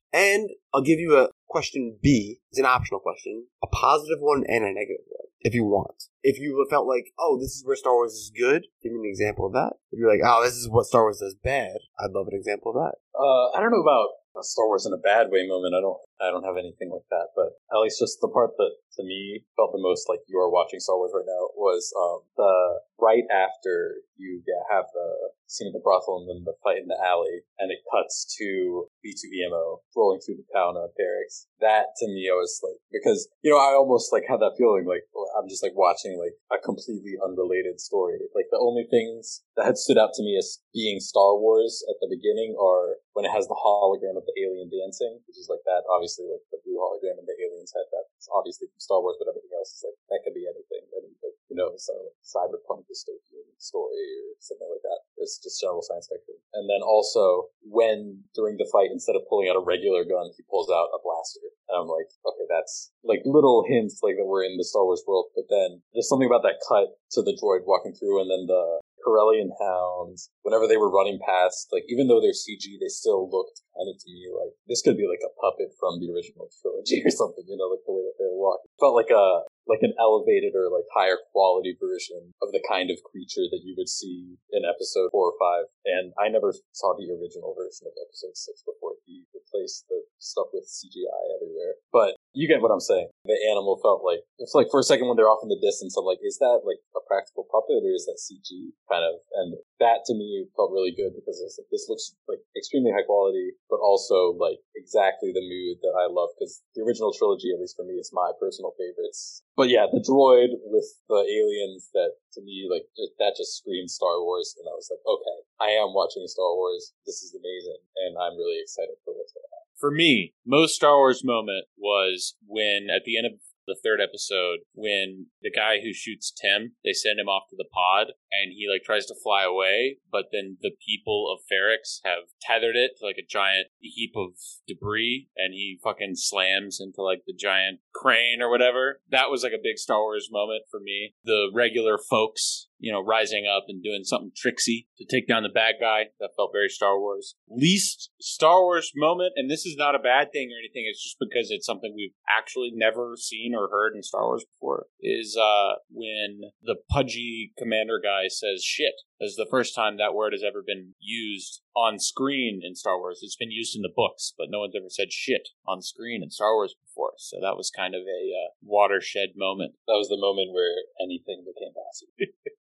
And I'll give you a question B. It's an optional question. A positive one and a negative one, if you want. If you felt like, oh, this is where Star Wars is good, give me an example of that. If you're like, oh, this is what Star Wars does bad, I'd love an example of that. Uh, I don't know about a Star Wars in a bad way moment. I don't I don't have anything like that, but at least just the part that to me felt the most like you are watching Star Wars right now was um, the right after you get, have the scene at the brothel and then the fight in the alley, and it cuts to B two E M O rolling through the town of Barracks. That to me, I was like, because you know, I almost like had that feeling like I'm just like watching like a completely unrelated story. Like the only things that had stood out to me as being Star Wars at the beginning are when it has the hologram of the alien dancing, which is like that. Obviously, like the blue hologram and the aliens head. That's obviously from Star Wars, but everything else is like that could be anything. I mean, like you know, some like, cyberpunk dystopian story or something like that. It's just general science fiction. And then also when during the fight, instead of pulling out a regular gun, he pulls out a blaster. And I'm like, okay, that's like little hints like that we're in the Star Wars world. But then there's something about that cut to the droid walking through, and then the Corellian hounds, whenever they were running past, like even though they're C G, they still looked kind of to me like this could be like a puppet from the original trilogy or something, you know, like the way that they were walking. It felt like a like an elevated or like higher quality version of the kind of creature that you would see in episode four or five. And I never saw the original version of episode six before he replaced the stuff with C G I everywhere. But you get what I'm saying. The animal felt like, it's like for a second when they're off in the distance, I'm like, is that like a practical puppet or is that C G kind of? And that to me felt really good because it's like, this looks like extremely high quality, but also like exactly the mood that I love, because the original trilogy, at least for me, is my personal favorites. But yeah, the droid with the aliens, that to me, like, that just screamed Star Wars. And I was like, okay, I am watching Star Wars. This is amazing. And I'm really excited for what's going to happen. For me, most Star Wars moment was when, at the end of the third episode, when the guy who shoots Tim, they send him off to the pod, and he, like, tries to fly away, but then the people of Ferrix have tethered it to, like, a giant heap of debris, and he fucking slams into, like, the giant crane or whatever. That was, like, a big Star Wars moment for me. The regular folks, you know, rising up and doing something tricksy to take down the bad guy, that felt very Star Wars. Least Star Wars moment, and this is not a bad thing or anything, it's just because it's something we've actually never seen or heard in Star Wars before, is uh, when the pudgy commander guy says shit. This is the first time that word has ever been used on screen in Star Wars. It's been used in the books, but no one's ever said shit on screen in Star Wars before. So that was kind of a uh, watershed moment. That was the moment where anything became possible.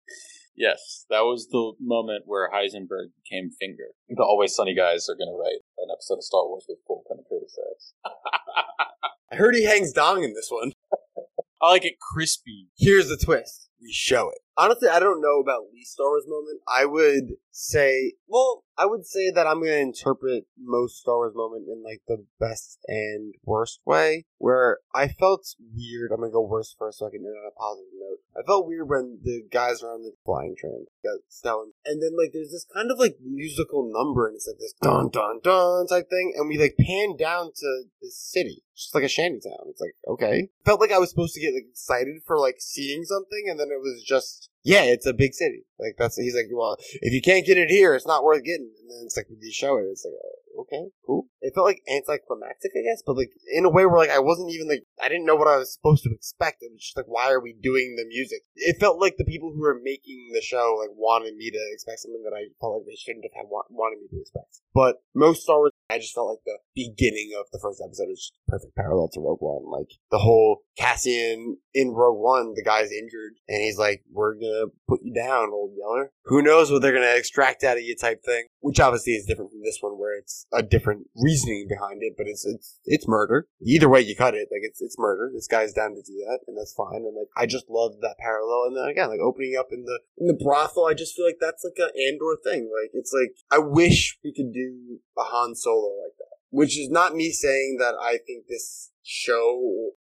Yes, that was the moment where Heisenberg became Finger. The Always Sunny guys are going to write an episode of Star Wars with full penetrative sex. I heard he hangs dong in this one. I like it crispy. Here's the twist. We show it. Honestly, I don't know about least Star Wars moment. I would say, well, I would say that I'm going to interpret most Star Wars moment in, like, the best and worst way, where I felt weird. I'm going to go worst first so I can end on a positive note. I felt weird when the guys are on the flying train, got Stellan, and then, like, there's this kind of, like, musical number, and it's like this dun dun dun type thing, and we, like, pan down to this city. It's just like a shanty town. It's like, okay. Felt like I was supposed to get, like, excited for, like, seeing something, and then it was just, yeah, it's a big city. Like, that's, he's like, well, if you can't get it here, it's not worth getting. And then it's like, when you show it, it's like, oh, okay, cool. It felt like anticlimactic, I guess, but, like, in a way where, like, I wasn't even, like, I didn't know what I was supposed to expect. It was just like, why are we doing the music? It felt like the people who were making the show, like, wanted me to expect something that I felt like they shouldn't have had wa- wanted me to expect. But most Star Wars, I just felt like the beginning of the first episode was just a perfect parallel to Rogue One. Like, the whole Cassian in Rogue One, the guy's injured, and he's like, we're gonna put you down, old yeller. Who knows what they're gonna extract out of you type thing. Which obviously is different from this one, where it's a different reasoning behind it, but it's it's it's murder. Either way you cut it, like, it's it's murder. This guy's down to do that, and that's fine. And, like, I just love that parallel. And then again, like, opening up in the in the brothel, I just feel like that's like an Andor thing. Like, it's like, I wish we could do a Han Solo like that. Which is not me saying that I think this show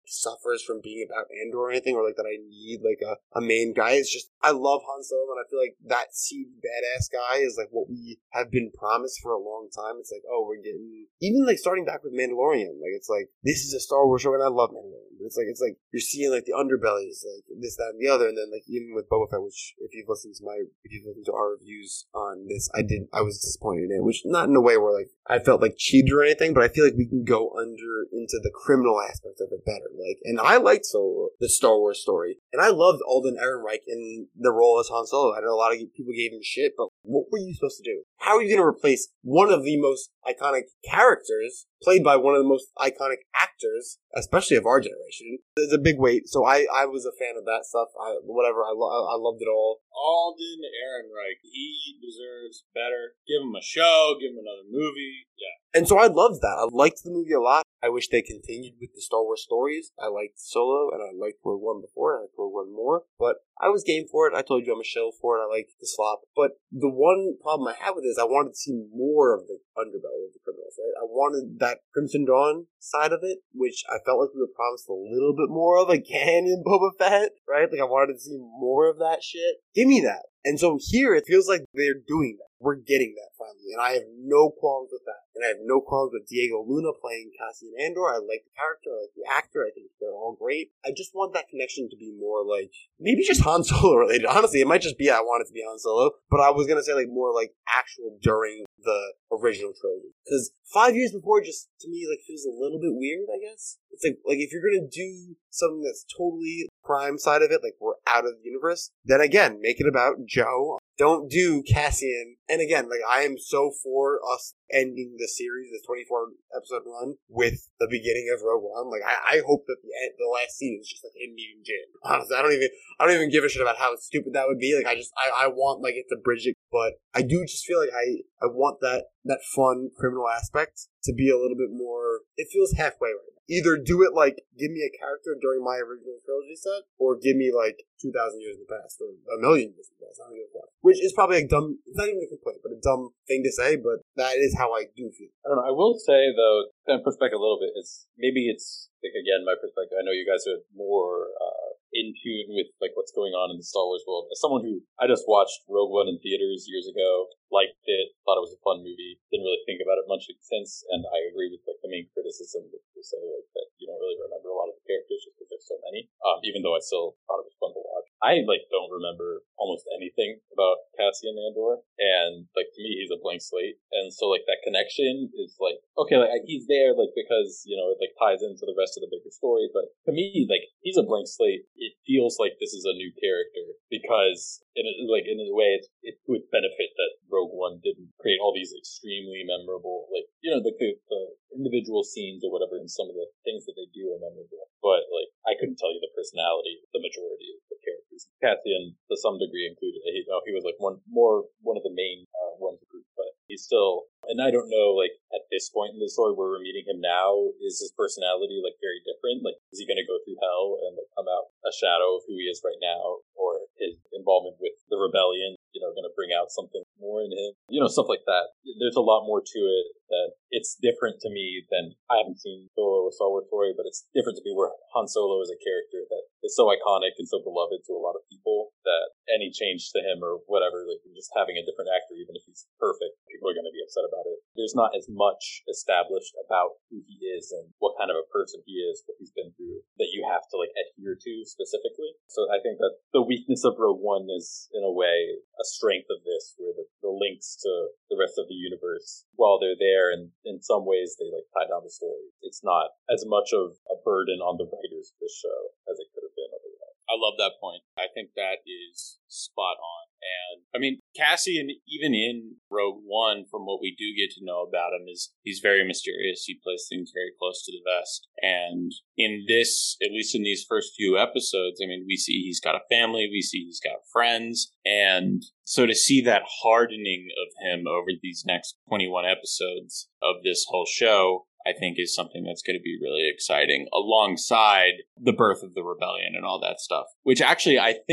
suffers from being about Andor or anything, or like that I need like a, a main guy. It's just I love Han Solo, and I feel like that seedy badass guy is like what we have been promised for a long time. It's like, oh, we're getting even like starting back with Mandalorian. Like it's like this is a Star Wars show, and I love Mandalorian. But it's like it's like you're seeing like the underbellies, like this, that, and the other, and then like even with Boba Fett, which if you've listened to my if you've listened to our reviews on this, I did I was disappointed in it, which not in a way where like I felt like cheated or anything, but I feel like we can go under into the criminal aspect of it better. Like, and I liked Solo, the Star Wars story, and I loved Alden Ehrenreich in the role as Han Solo. I know a lot of people gave him shit, but what were you supposed to do? How are you going to replace one of the most iconic characters played by one of the most iconic actors, especially of our generation? It's a big weight, so I, I was a fan of that stuff. I, whatever, I, lo- I loved it all. Alden Ehrenreich, he deserves better. Give him a show, give him another movie. Yeah. And so I loved that. I liked the movie a lot. I wish they continued with the Star Wars stories. I liked Solo, and I liked Rogue One before, and I liked Rogue One more. But I was game for it. I told you I'm a shill for it. I liked the slop. But the one problem I had with it is I wanted to see more of the underbelly of the criminals, right? I wanted that Crimson Dawn side of it, which I felt like we were promised a little bit more of, again in Boba Fett, right? Like I wanted to see more of that shit. Give me that. And so here it feels like they're doing that. We're getting that finally. And I have no qualms with that. And I have no qualms with Diego Luna playing Cassian Andor. I like the character. I like the actor. I think they're all great. I just want that connection to be more like, maybe just Han Solo related. Honestly, it might just be I want it to be Han Solo. But I was going to say like more like actual during the original trilogy. Because five years before just, to me, like feels a little bit weird, I guess. It's like, like if you're going to do something that's totally prime side of it, like we're out of the universe, then again, make it about Joe. Don't do Cassian. And again, like I am so for us ending the series, the twenty-four episode run, with the beginning of Rogue One. Like I, I hope that the end, the last scene is just like him meeting Jin. Honestly, I don't even I don't even give a shit about how stupid that would be. Like I just I, I want like it to bridge it, but I do just feel like I I want that that fun criminal aspect to be a little bit more. It feels halfway right now. Either do it like, give me a character during my original trilogy set, or give me like two thousand years in the past, or a million years in the past. I don't give a fuck. Which is probably a dumb, it's not even a complaint, but a dumb thing to say, but that is how I do feel. I don't know. I will say, though, kind of push back a little bit, is maybe it's, like, again, my perspective. I know you guys are more uh, in tune with like what's going on in the Star Wars world. As someone who, I just watched Rogue One in theaters years ago, liked it, thought it was a fun movie, didn't really think about it much since, and I agree with like the main criticism that people say like that you don't really remember a lot of the characters just because there's so many. Um, even though I still thought it was fun to watch, I like don't remember almost anything about Cassian Andor, and like to me he's a blank slate, and so like that connection is like okay, like he's there like because you know it like ties into the rest of the bigger story, but to me like he's a blank slate. It feels like this is a new character because in a, like in a way it's, it would benefit that Rogue One didn't create all these extremely memorable, like, you know, like the, the individual scenes or whatever, and some of the things that they do are memorable. But, like, I couldn't tell you the personality of the majority of the characters. Cassian, to some degree, included. He, you know, he was, like, one more one of the main uh, ones, but he's still, and I don't know, like, at this point in the story where we're meeting him now, is his personality, like, very different? Like, is he going to go through hell and, like, come out a shadow of who he is right now? Or his involvement with the rebellion, you know, going to bring out something more in him? You know, stuff like that. There's a lot more to it that it's different to me than, I haven't seen Solo, a Star Wars story, but it's different to me where Han Solo is a character that is so iconic and so beloved to a lot of people that any change to him or whatever, like just having a different actor, even if he's perfect, people are going to be upset about it. There's not as much established about who he is and what kind of a person he is, what he's been through, that you have to like adhere to specifically. So I think that the weakness of Rogue One is, in a way, a strength of this, where the, the links to the rest of the universe, while they're there, and in some ways they like tie down the story, it's not as much of a burden on the writers of this show as it could have been otherwise. I love that point. I think that is spot on. And I mean, Cassian, even in Rogue One, from what we do get to know about him, is he's very mysterious. He plays things very close to the vest. And in this, at least in these first few episodes, I mean, we see he's got a family, we see he's got friends. And so to see that hardening of him over these next twenty-one episodes of this whole show, I think is something that's going to be really exciting, alongside the birth of the rebellion and all that stuff, which actually I think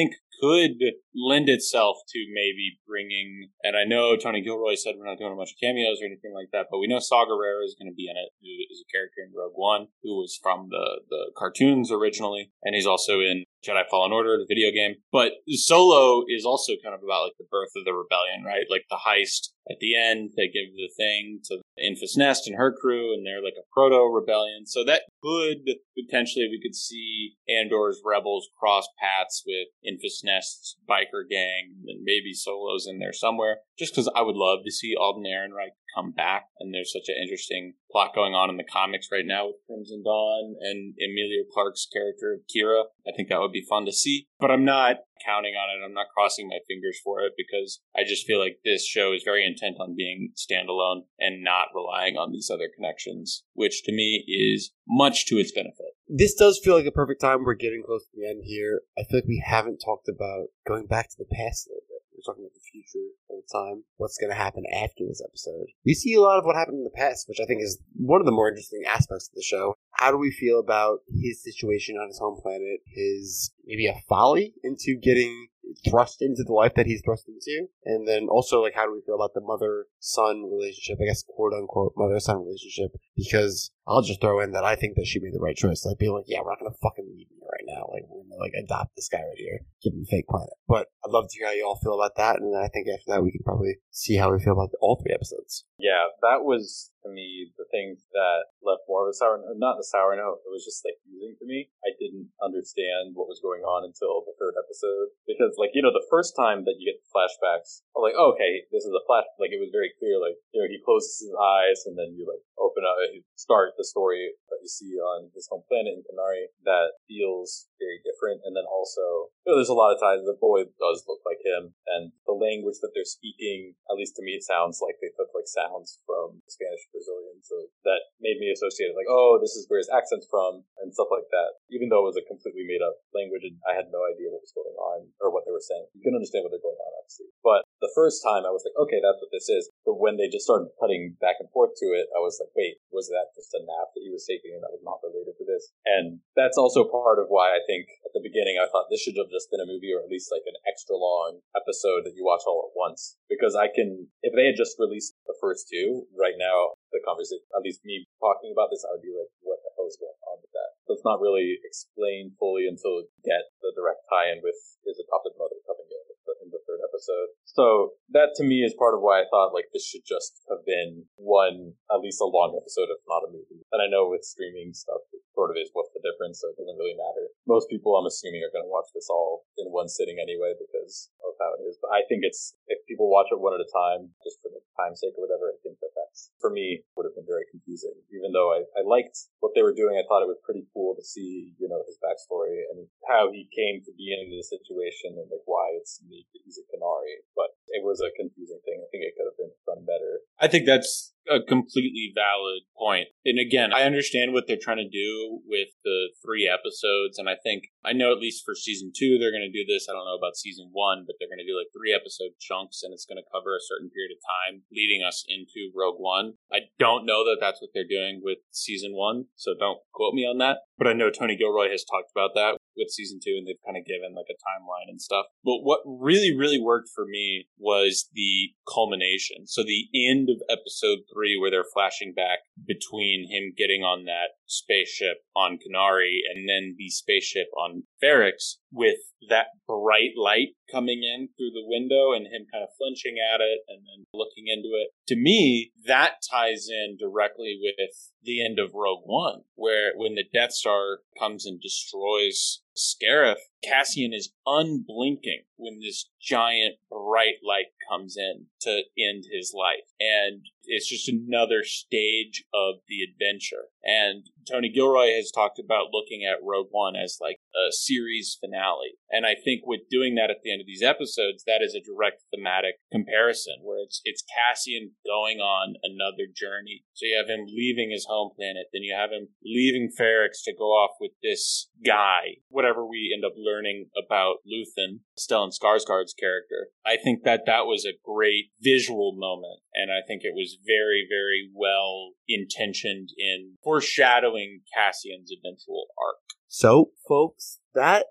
could lend itself to maybe bringing, and I know Tony Gilroy said we're not doing a bunch of cameos or anything like that, but we know Saw Gerrera is going to be in it, who is a character in Rogue One, who was from the, the cartoons originally, and he's also in Jedi Fallen Order, the video game. But Solo is also kind of about like the birth of the rebellion, right? Like the heist at the end, they give the thing to Enfys Nest and her crew, and they're like a proto-rebellion. So that could, potentially, we could see Andor's rebels cross paths with Enfys Nest's biker gang, and maybe Solo's in there somewhere. Just because I would love to see Alden Ehrenreich come back, and there's such an interesting plot going on in the comics right now with Crimson Dawn and Emilia Clarke's character of Kira. I think that would be fun to see, but I'm not counting on it. I'm not crossing my fingers for it because I just feel like this show is very intent on being standalone and not relying on these other connections, which to me is much to its benefit. This does feel like a perfect time. We're getting close to the end here. I feel like we haven't talked about going back to the past a little bit. We're talking about the future all the time. What's going to happen after this episode? We see a lot of what happened in the past, which I think is one of the more interesting aspects of the show. How do we feel about his situation on his home planet? His maybe a folly into getting thrust into the life that he's thrust into? And then also, like, how do we feel about the mother-son relationship? I guess, quote-unquote, mother-son relationship. Because I'll just throw in that I think that she made the right choice. Like, being like, yeah, we're not going to fucking leave him right now. Like, we're going to, like, adopt this guy right here. Give him a fake planet. But I'd love to hear how you all feel about that. And then I think after that, we can probably see how we feel about all three episodes. Yeah, that was, to me, the thing that left more of a sour note. Not the sour note. It was just, like, confusing to me. I didn't understand what was going on until the third episode. Because, like, you know, the first time that you get the flashbacks, I'm like, oh, okay, this is a flash. Like, it was very clear. Like, you know, he closes his eyes and then you, like, open up, you start the story that you see on his home planet in Kenari that feels very different. And then also, you know, there's a lot of times the boy does look like him, and the language that they're speaking, at least to me, it sounds like they took like sounds from Spanish Brazilian. So that made me associate like, oh, this is where his accent's from and stuff like that. Even though it was a completely made up language and I had no idea what was going on or what they were saying. You can understand what they're going on, obviously. But the first time I was like, okay, that's what this is. But when they just started cutting back and forth to it, I was like, wait, was that just a nap that he was taking and that was not related to this? And that's also part of why I think at the beginning I thought this should have just been a movie, or at least like an extra long episode that you watch all at once. Because I can, if they had just released the first two right now, the conversation, at least me talking about this, I would be like, what the hell is going on with that? So it's not really explained fully until you get the direct tie-in with his adopted mother coming in in the third episode. So that to me is part of why I thought like this should just have been one, at least a long episode, if not a movie. And I know with streaming stuff, it sort of is what's the difference, so it doesn't really matter. Most people, I'm assuming, are going to watch this all in one sitting anyway because of how it is. But I think it's, if people watch it one at a time, just for the time's sake or whatever, I think that that's, for me, would have been very confusing. Even though I, I liked what they were doing, I thought it was pretty cool to see, you know, his backstory and how he came to be in this situation and like why it's unique that he's a Kenari. But it was a confusing thing. I think it could have been done better. I think that's a completely valid point. And again, I understand what they're trying to do with the three episodes. And I think, I know at least for season two, they're going to do this. I don't know about season one, but they're going to do like three episode chunks and it's going to cover a certain period of time leading us into Rogue One. I don't know that that's what they're doing with season one, so don't quote me on that. But I know Tony Gilroy has talked about that with season two, and they've kind of given like a timeline and stuff. But what really, really worked for me was the culmination. So the end of episode three, where they're flashing back between him getting on that spaceship on Kenari and then the spaceship on Ferrix, with that bright light coming in through the window and him kind of flinching at it and then looking into it. To me, that ties in directly with the end of Rogue One, where when the Death Star comes and destroys Scarif, Cassian is unblinking when this giant bright light comes in to end his life. And it's just another stage of the adventure. And Tony Gilroy has talked about looking at Rogue One as like a series finale. And I think with doing that at the end of these episodes, that is a direct thematic comparison where it's it's Cassian going on another journey. So you have him leaving his home planet, then you have him leaving Ferrix to go off with this guy, whatever we end up learning about Luthen, Stellan Skarsgård's character. I think that that was a great visual moment, and I think it was very, very well intentioned in foreshadowing Cassian's eventual arc. So, folks, that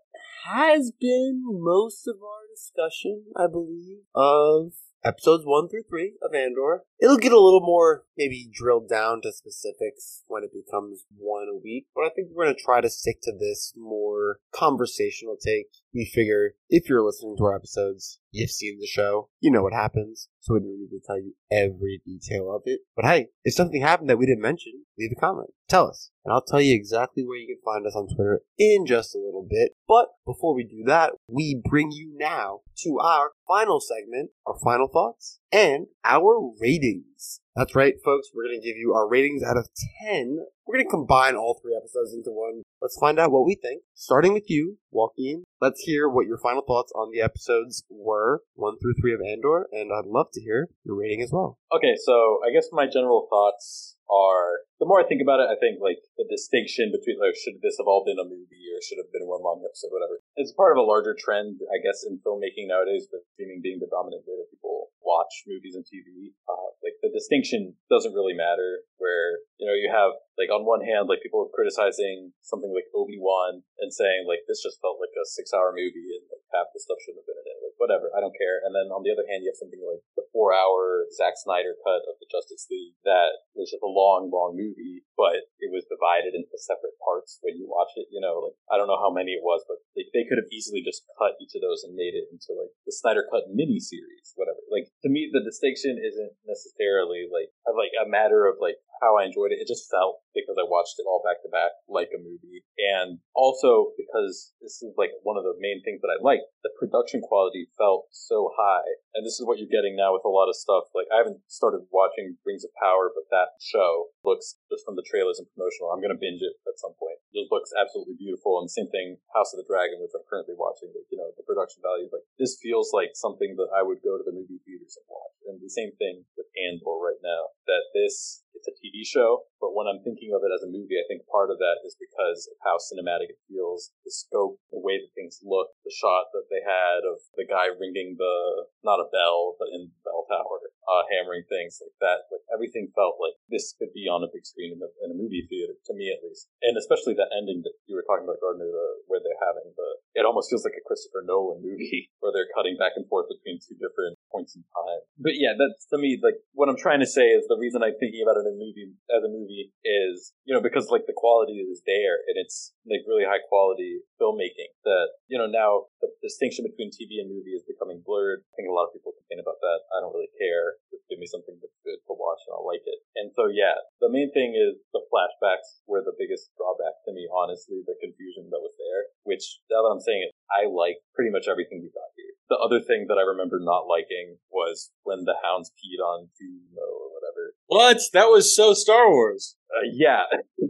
has been most of our discussion, I believe, of episodes one through three of Andor. It'll get a little more maybe drilled down to specifics when it becomes one a week, but I think we're going to try to stick to this more conversational take. We figure if you're listening to our episodes, you've seen the show, you know what happens, so we don't need to tell you every detail of it. But hey, if something happened that we didn't mention, leave a comment. Tell us, and I'll tell you exactly where you can find us on Twitter in just a little bit. But before we do that, we bring you now to our final segment, our final thoughts, and our ratings. That's right, folks. We're going to give you our ratings out of ten. We're going to combine all three episodes into one. Let's find out what we think. Starting with you, Joaquin. Let's hear what your final thoughts on the episodes were, one through three of Andor, and I'd love to hear your rating as well. Okay, so I guess my general thoughts are, the more I think about it, I think like the distinction between like should this have all been a movie or should have been one long episode, whatever. It's part of a larger trend, I guess, in filmmaking nowadays, with streaming being the dominant way that people watch movies and T V. Uh, like the distinction doesn't really matter. Where you know you have like on one hand like people criticizing something like Obi-Wan and saying like this just felt like a six-hour movie and like half the stuff shouldn't have been in it. Like whatever, I don't care. And then on the other hand, you have something like the four-hour Zack Snyder cut of the Justice League that was just a long, long movie, but it was divided into separate parts when you watch it. You know, like I don't know how many it was, but like they could have easily just cut each of those and made it into like the Snyder Cut mini series, whatever. Like to me, the distinction isn't necessarily like like a matter of like how I enjoyed it. It just felt, because I watched it all back to back, like a movie. And also because this is like one of the main things that I liked, the production quality felt so high. And this is what you're getting now with a lot of stuff. Like I haven't started watching Rings of Power, but that show looks, just from the trailers and promotional, I'm going to binge it at some point. It looks absolutely beautiful. And same thing, House of the Dragon, which I'm currently watching. Like, you know, the production value, like this feels like something that I would go to the movie theaters and watch. And the same thing with Andor right now, that this, it's a T V show, but when I'm thinking of it as a movie, I think part of that is because of how cinematic it feels, the scope, the way that things look, the shot that they had of the guy ringing the, not a bell, but in the bell tower, uh, hammering things like that. Like everything felt like this could be on a big screen in a, in a movie theater, to me at least. And especially that ending that you were talking about, Gardner, the, where they're having the, it almost feels like a Christopher Nolan movie, where they're cutting back and forth between two different points in time. But yeah, that's, to me, like, what I'm trying to say is the reason I'm thinking about it in a movie, as a movie is, you know, because, like, the quality is there, and it's, like, really high quality filmmaking, that, you know, now the distinction between T V and movie is becoming blurred. I think a lot of people complain about that. I don't really care. Just give me something that's good to watch, and I'll like it. And so, yeah, the main thing is the flashbacks were the biggest drawback to me, honestly, the confusion that was there, which, now that I'm saying it, I like pretty much everything we got here. The other thing that I remember not liking was when the hounds peed on Juno or whatever. What? That was so Star Wars. Uh, yeah.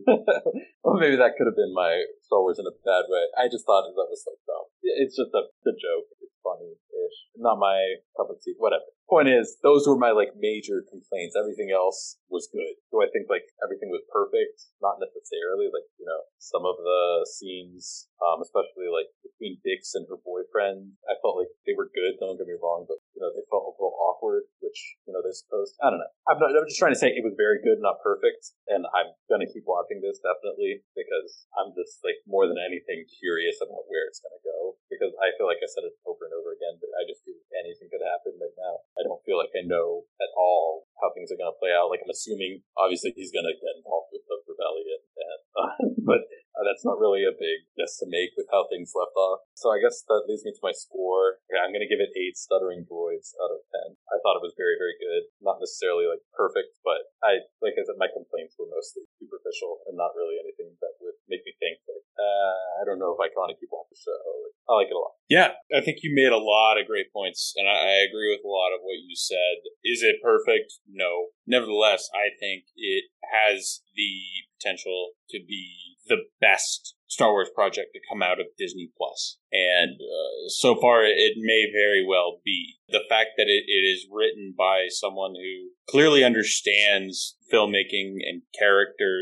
Well, maybe that could have been my Star Wars in a bad way. I just thought that was like dumb. It's just a the joke. It's funny-ish. Not my cup of tea. Whatever. Point is, those were my like major complaints. Everything else was good. Do I think like everything was perfect? Not necessarily. Like, you know, some of the scenes, um, especially like between Dix and her boyfriend, I felt like they were good. Don't get me wrong, but you know, they felt a little awkward, which, you know, they're supposed. I don't know. I'm not. I'm just trying to say it was very good, not perfect, and I'm gonna keep watching this definitely because I'm just like more than anything curious about where it's gonna go, because I feel like I said it over and over again, but I just feel like anything could happen right now. I don't feel like I know at all how things are going to play out. Like, I'm assuming, obviously, he's going to get involved with the rebellion, and, uh, but uh, that's not really a big guess to make with how things left off. So I guess that leads me to my score. Yeah, I'm going to give it eight stuttering droids out of ten. I thought it was very, very good. Not necessarily, like, perfect, but I, like I said, my complaints were mostly superficial and not really anything that would make me think, like, uh, I don't know if I want to keep watching the show. I like it a lot. Yeah, I think you made a lot of great points, and I, I agree with a lot of what you said. Is it perfect? No. Nevertheless, I think it has the potential to be the best Star Wars project to come out of Disney Plus. And uh, so far, it may very well be. The fact that it, it is written by someone who clearly understands filmmaking and characters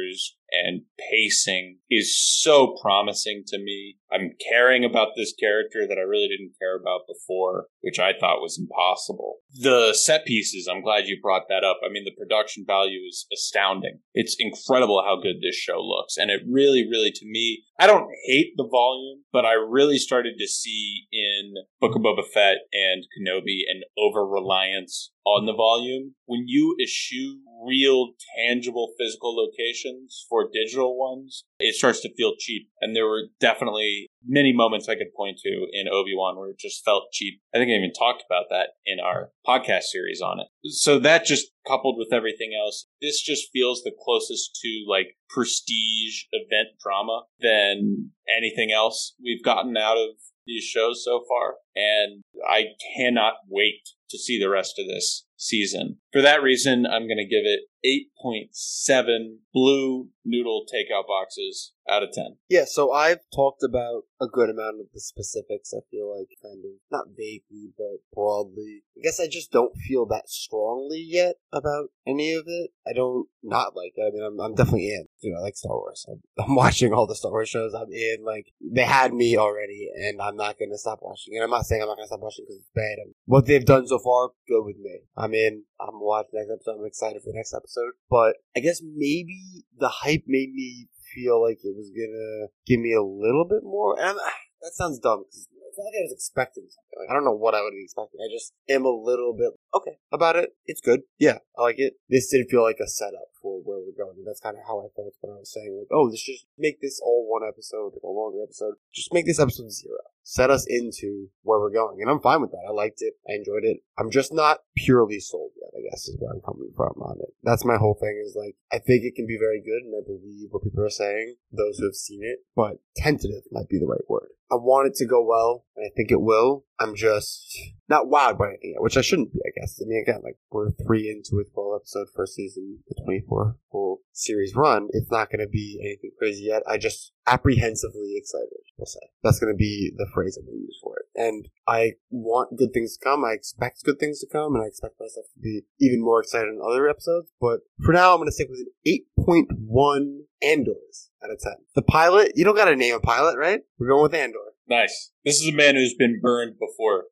and pacing is so promising to me. I'm caring about this character that I really didn't care about before, which I thought was impossible. The set pieces, I'm glad you brought that up. I mean, the production value is astounding. It's incredible how good this show looks. And it really, really, to me, I don't hate the volume, but I really started to see in Book of Boba Fett and Kenobi an over-reliance on the volume. When you eschew real, tangible physical locations for digital ones, it starts to feel cheap. And there were definitely many moments I could point to in Obi-Wan where it just felt cheap. I think I even talked about that in our podcast series on it. So that just coupled with everything else, this just feels the closest to like prestige event drama than anything else we've gotten out of these shows so far. And I cannot wait to see the rest of this season. For that reason, I'm going to give it eight point seven blue noodle takeout boxes out of ten. Yeah, so I've talked about a good amount of the specifics, I feel like, kind of, not vaguely, but broadly. I guess I just don't feel that strongly yet about any of it. I don't not like it. I mean, I'm, I'm definitely in. You know, I like Star Wars. I'm, I'm watching all the Star Wars shows. I'm in. Like, they had me already, and I'm not going to stop watching. And I'm not saying I'm not going to stop watching because it's bad. And what they've done so far, good with me. I'm in. I'm watching the next episode. I'm excited for the next episode. But I guess maybe the hype made me feel like it was going to give me a little bit more. And I'm, that sounds dumb. It's not like I was expecting something. Like, I don't know what I would be expecting. I just am a little bit okay about it. It's good. Yeah, I like it. This did feel like a setup for where we're going. And that's kind of how I felt when I was saying, like, oh, this just make this all one episode, like a longer episode. Just make this episode zero. Set us into where we're going. And I'm fine with that. I liked it. I enjoyed it. I'm just not purely sold yet, I guess, is where I'm coming from on it. That's my whole thing is, like, I think it can be very good, and I believe what people are saying, those who have seen it, but tentative might be the right word. I want it to go well, and I think it will. I'm just not wowed by anything yet, which I shouldn't be, I guess. I mean, again, like, we're three into a twelve episode first season, the twenty-four whole series run. It's not going to be anything crazy yet. I just apprehensively excited, we'll say. That's going to be the phrase I'm going to use for it. And I want good things to come. I expect good things to come, and I expect myself to be even more excited in other episodes. But for now, I'm going to stick with an eight point one Andors out of ten. The pilot, you don't got to name a pilot, right? We're going with Andor. Nice. This is a man who's been burned before.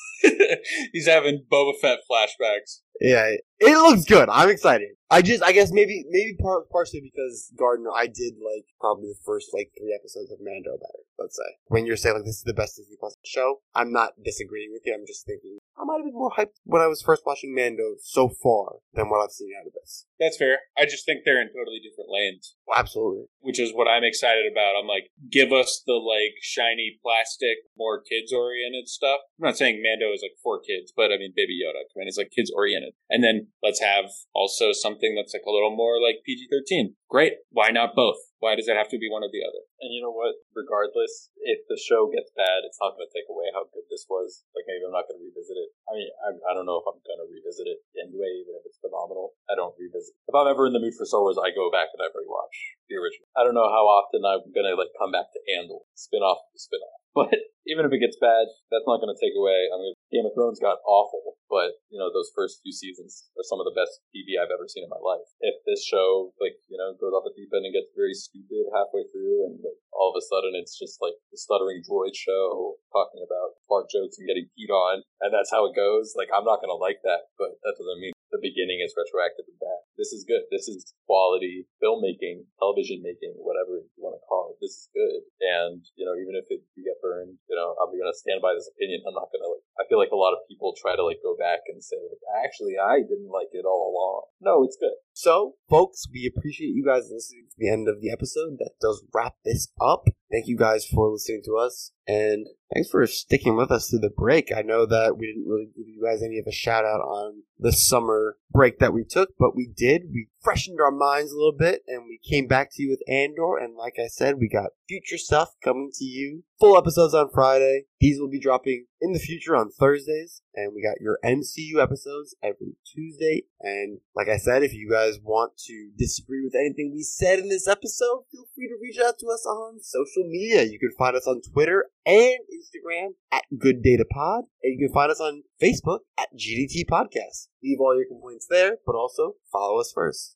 He's having Boba Fett flashbacks. Yeah, it looks good. I'm excited. I just, I guess maybe, maybe par- partially because Gardner, I did like probably the first like three episodes of Mando better, let's say. When you're saying like this is the best Disney Plus show, I'm not disagreeing with you. I'm just thinking I might have been more hyped when I was first watching Mando so far than what I've seen out of this. That's fair. I just think they're in totally different lanes. Well, absolutely. Which is what I'm excited about. I'm like, give us the like shiny plastic, more kids oriented stuff. I'm not saying Mando is like for kids, but I mean Baby Yoda. I mean, it's like kids oriented. And then let's have also something that's like a little more like P G thirteen. Great. Why not both? Why does it have to be one or the other? And you know what? Regardless, if the show gets bad, it's not going to take away how good this was. Like, maybe I'm not going to revisit it. I mean, I, I don't know if I'm going to revisit it anyway, even if it's phenomenal. I don't revisit it. If I'm ever in the mood for Star Wars, I go back and I rewatch the original. I don't know how often I'm going to, like, come back to Andor. Spin-off to spin-off. But even if it gets bad, that's not going to take away. I mean, Game of Thrones got awful, but, you know, those first few seasons are some of the best T V I've ever seen in my life. If this show, like, you know, goes off the deep end and gets very stupid halfway through, and like, all of a sudden it's just like the stuttering droid show talking about fart jokes and getting peed on, and that's how it goes, like, I'm not going to like that, but that doesn't mean the beginning is retroactively bad. This is good. This is quality filmmaking, television making, whatever you want to call it. This is good. And, you know, even if it, you get burned, you know, I'm going to stand by this opinion. I'm not going to, like, I feel like a lot of people try to, like, go back and say, like, actually, I didn't like it all along. No, it's good. So, folks, we appreciate you guys listening to the end of the episode. That does wrap this up. Thank you guys for listening to us, and thanks for sticking with us through the break. I know that we didn't really give you guys any of a shout out on the summer break that we took, but we did. We freshened our minds a little bit, and we came back to you with Andor, and like I said, we got future stuff coming to you. Full episodes on Friday. These will be dropping in the future on Thursdays, and we got your M C U episodes every Tuesday. And like I said, if you guys want to disagree with anything we said in this episode, feel free to reach out to us on social media. You can find us on Twitter and Instagram at Good Data Pod, and you can find us on Facebook at G D T Podcast. Leave all your complaints there, but also follow us first.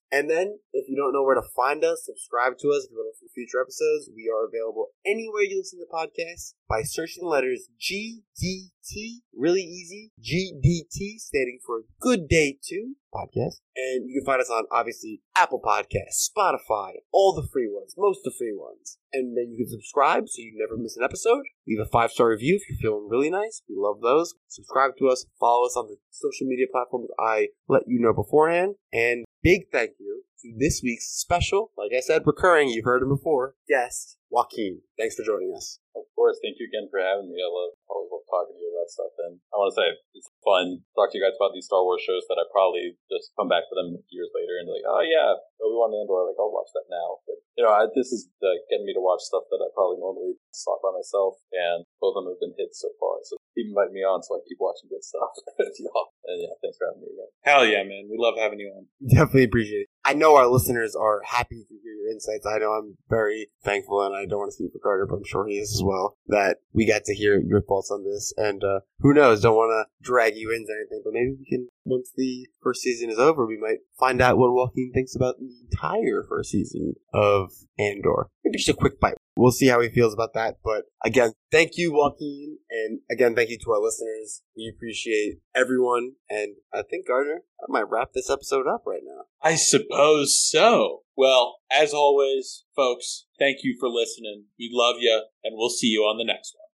And then, if you don't know where to find us, subscribe to us if you want to listen to future episodes. We are available anywhere you listen to podcasts by searching the letters G D T. Really easy. G D T, standing for Good Day two Podcast. And you can find us on, obviously, Apple Podcasts, Spotify, all the free ones, most of the free ones. And then you can subscribe so you never miss an episode. Leave a five-star review if you're feeling really nice. We love those. Subscribe to us. Follow us on the social media platforms I let you know beforehand. And big thank you to this week's special, like I said, recurring, you've heard him before, guest, Joaquin. Thanks for joining us. Of course, thank you again for having me. I love, always love talking to you about stuff. And I want to say it's fun to talk to you guys about these Star Wars shows that I probably just come back to them years later and like, oh yeah, Obi-Wan and Andor, like I'll watch that now. But, you know, I, this is uh, getting me to watch stuff that I probably normally saw by myself, and both of them have been hits so far. So keep inviting me on so I keep watching good stuff. Y'all. And yeah, thanks for having me again. Hell yeah, man. We love having you on. Definitely appreciate it. I know our listeners are happy to hear your insights. I know I'm very thankful, and I don't want to speak for Carter, but I'm sure he is as well, that we got to hear your thoughts on this. And uh, who knows, don't want to drag you into anything, but maybe we can, once the first season is over, we might find out what Joaquin thinks about the entire first season of Andor. Maybe just a quick bite. We'll see how he feels about that. But again, thank you, Joaquin. And again, thank you to our listeners. We appreciate everyone. And I think, Gardner, I might wrap this episode up right now. I suppose so. Well, as always, folks, thank you for listening. We love you, and we'll see you on the next one.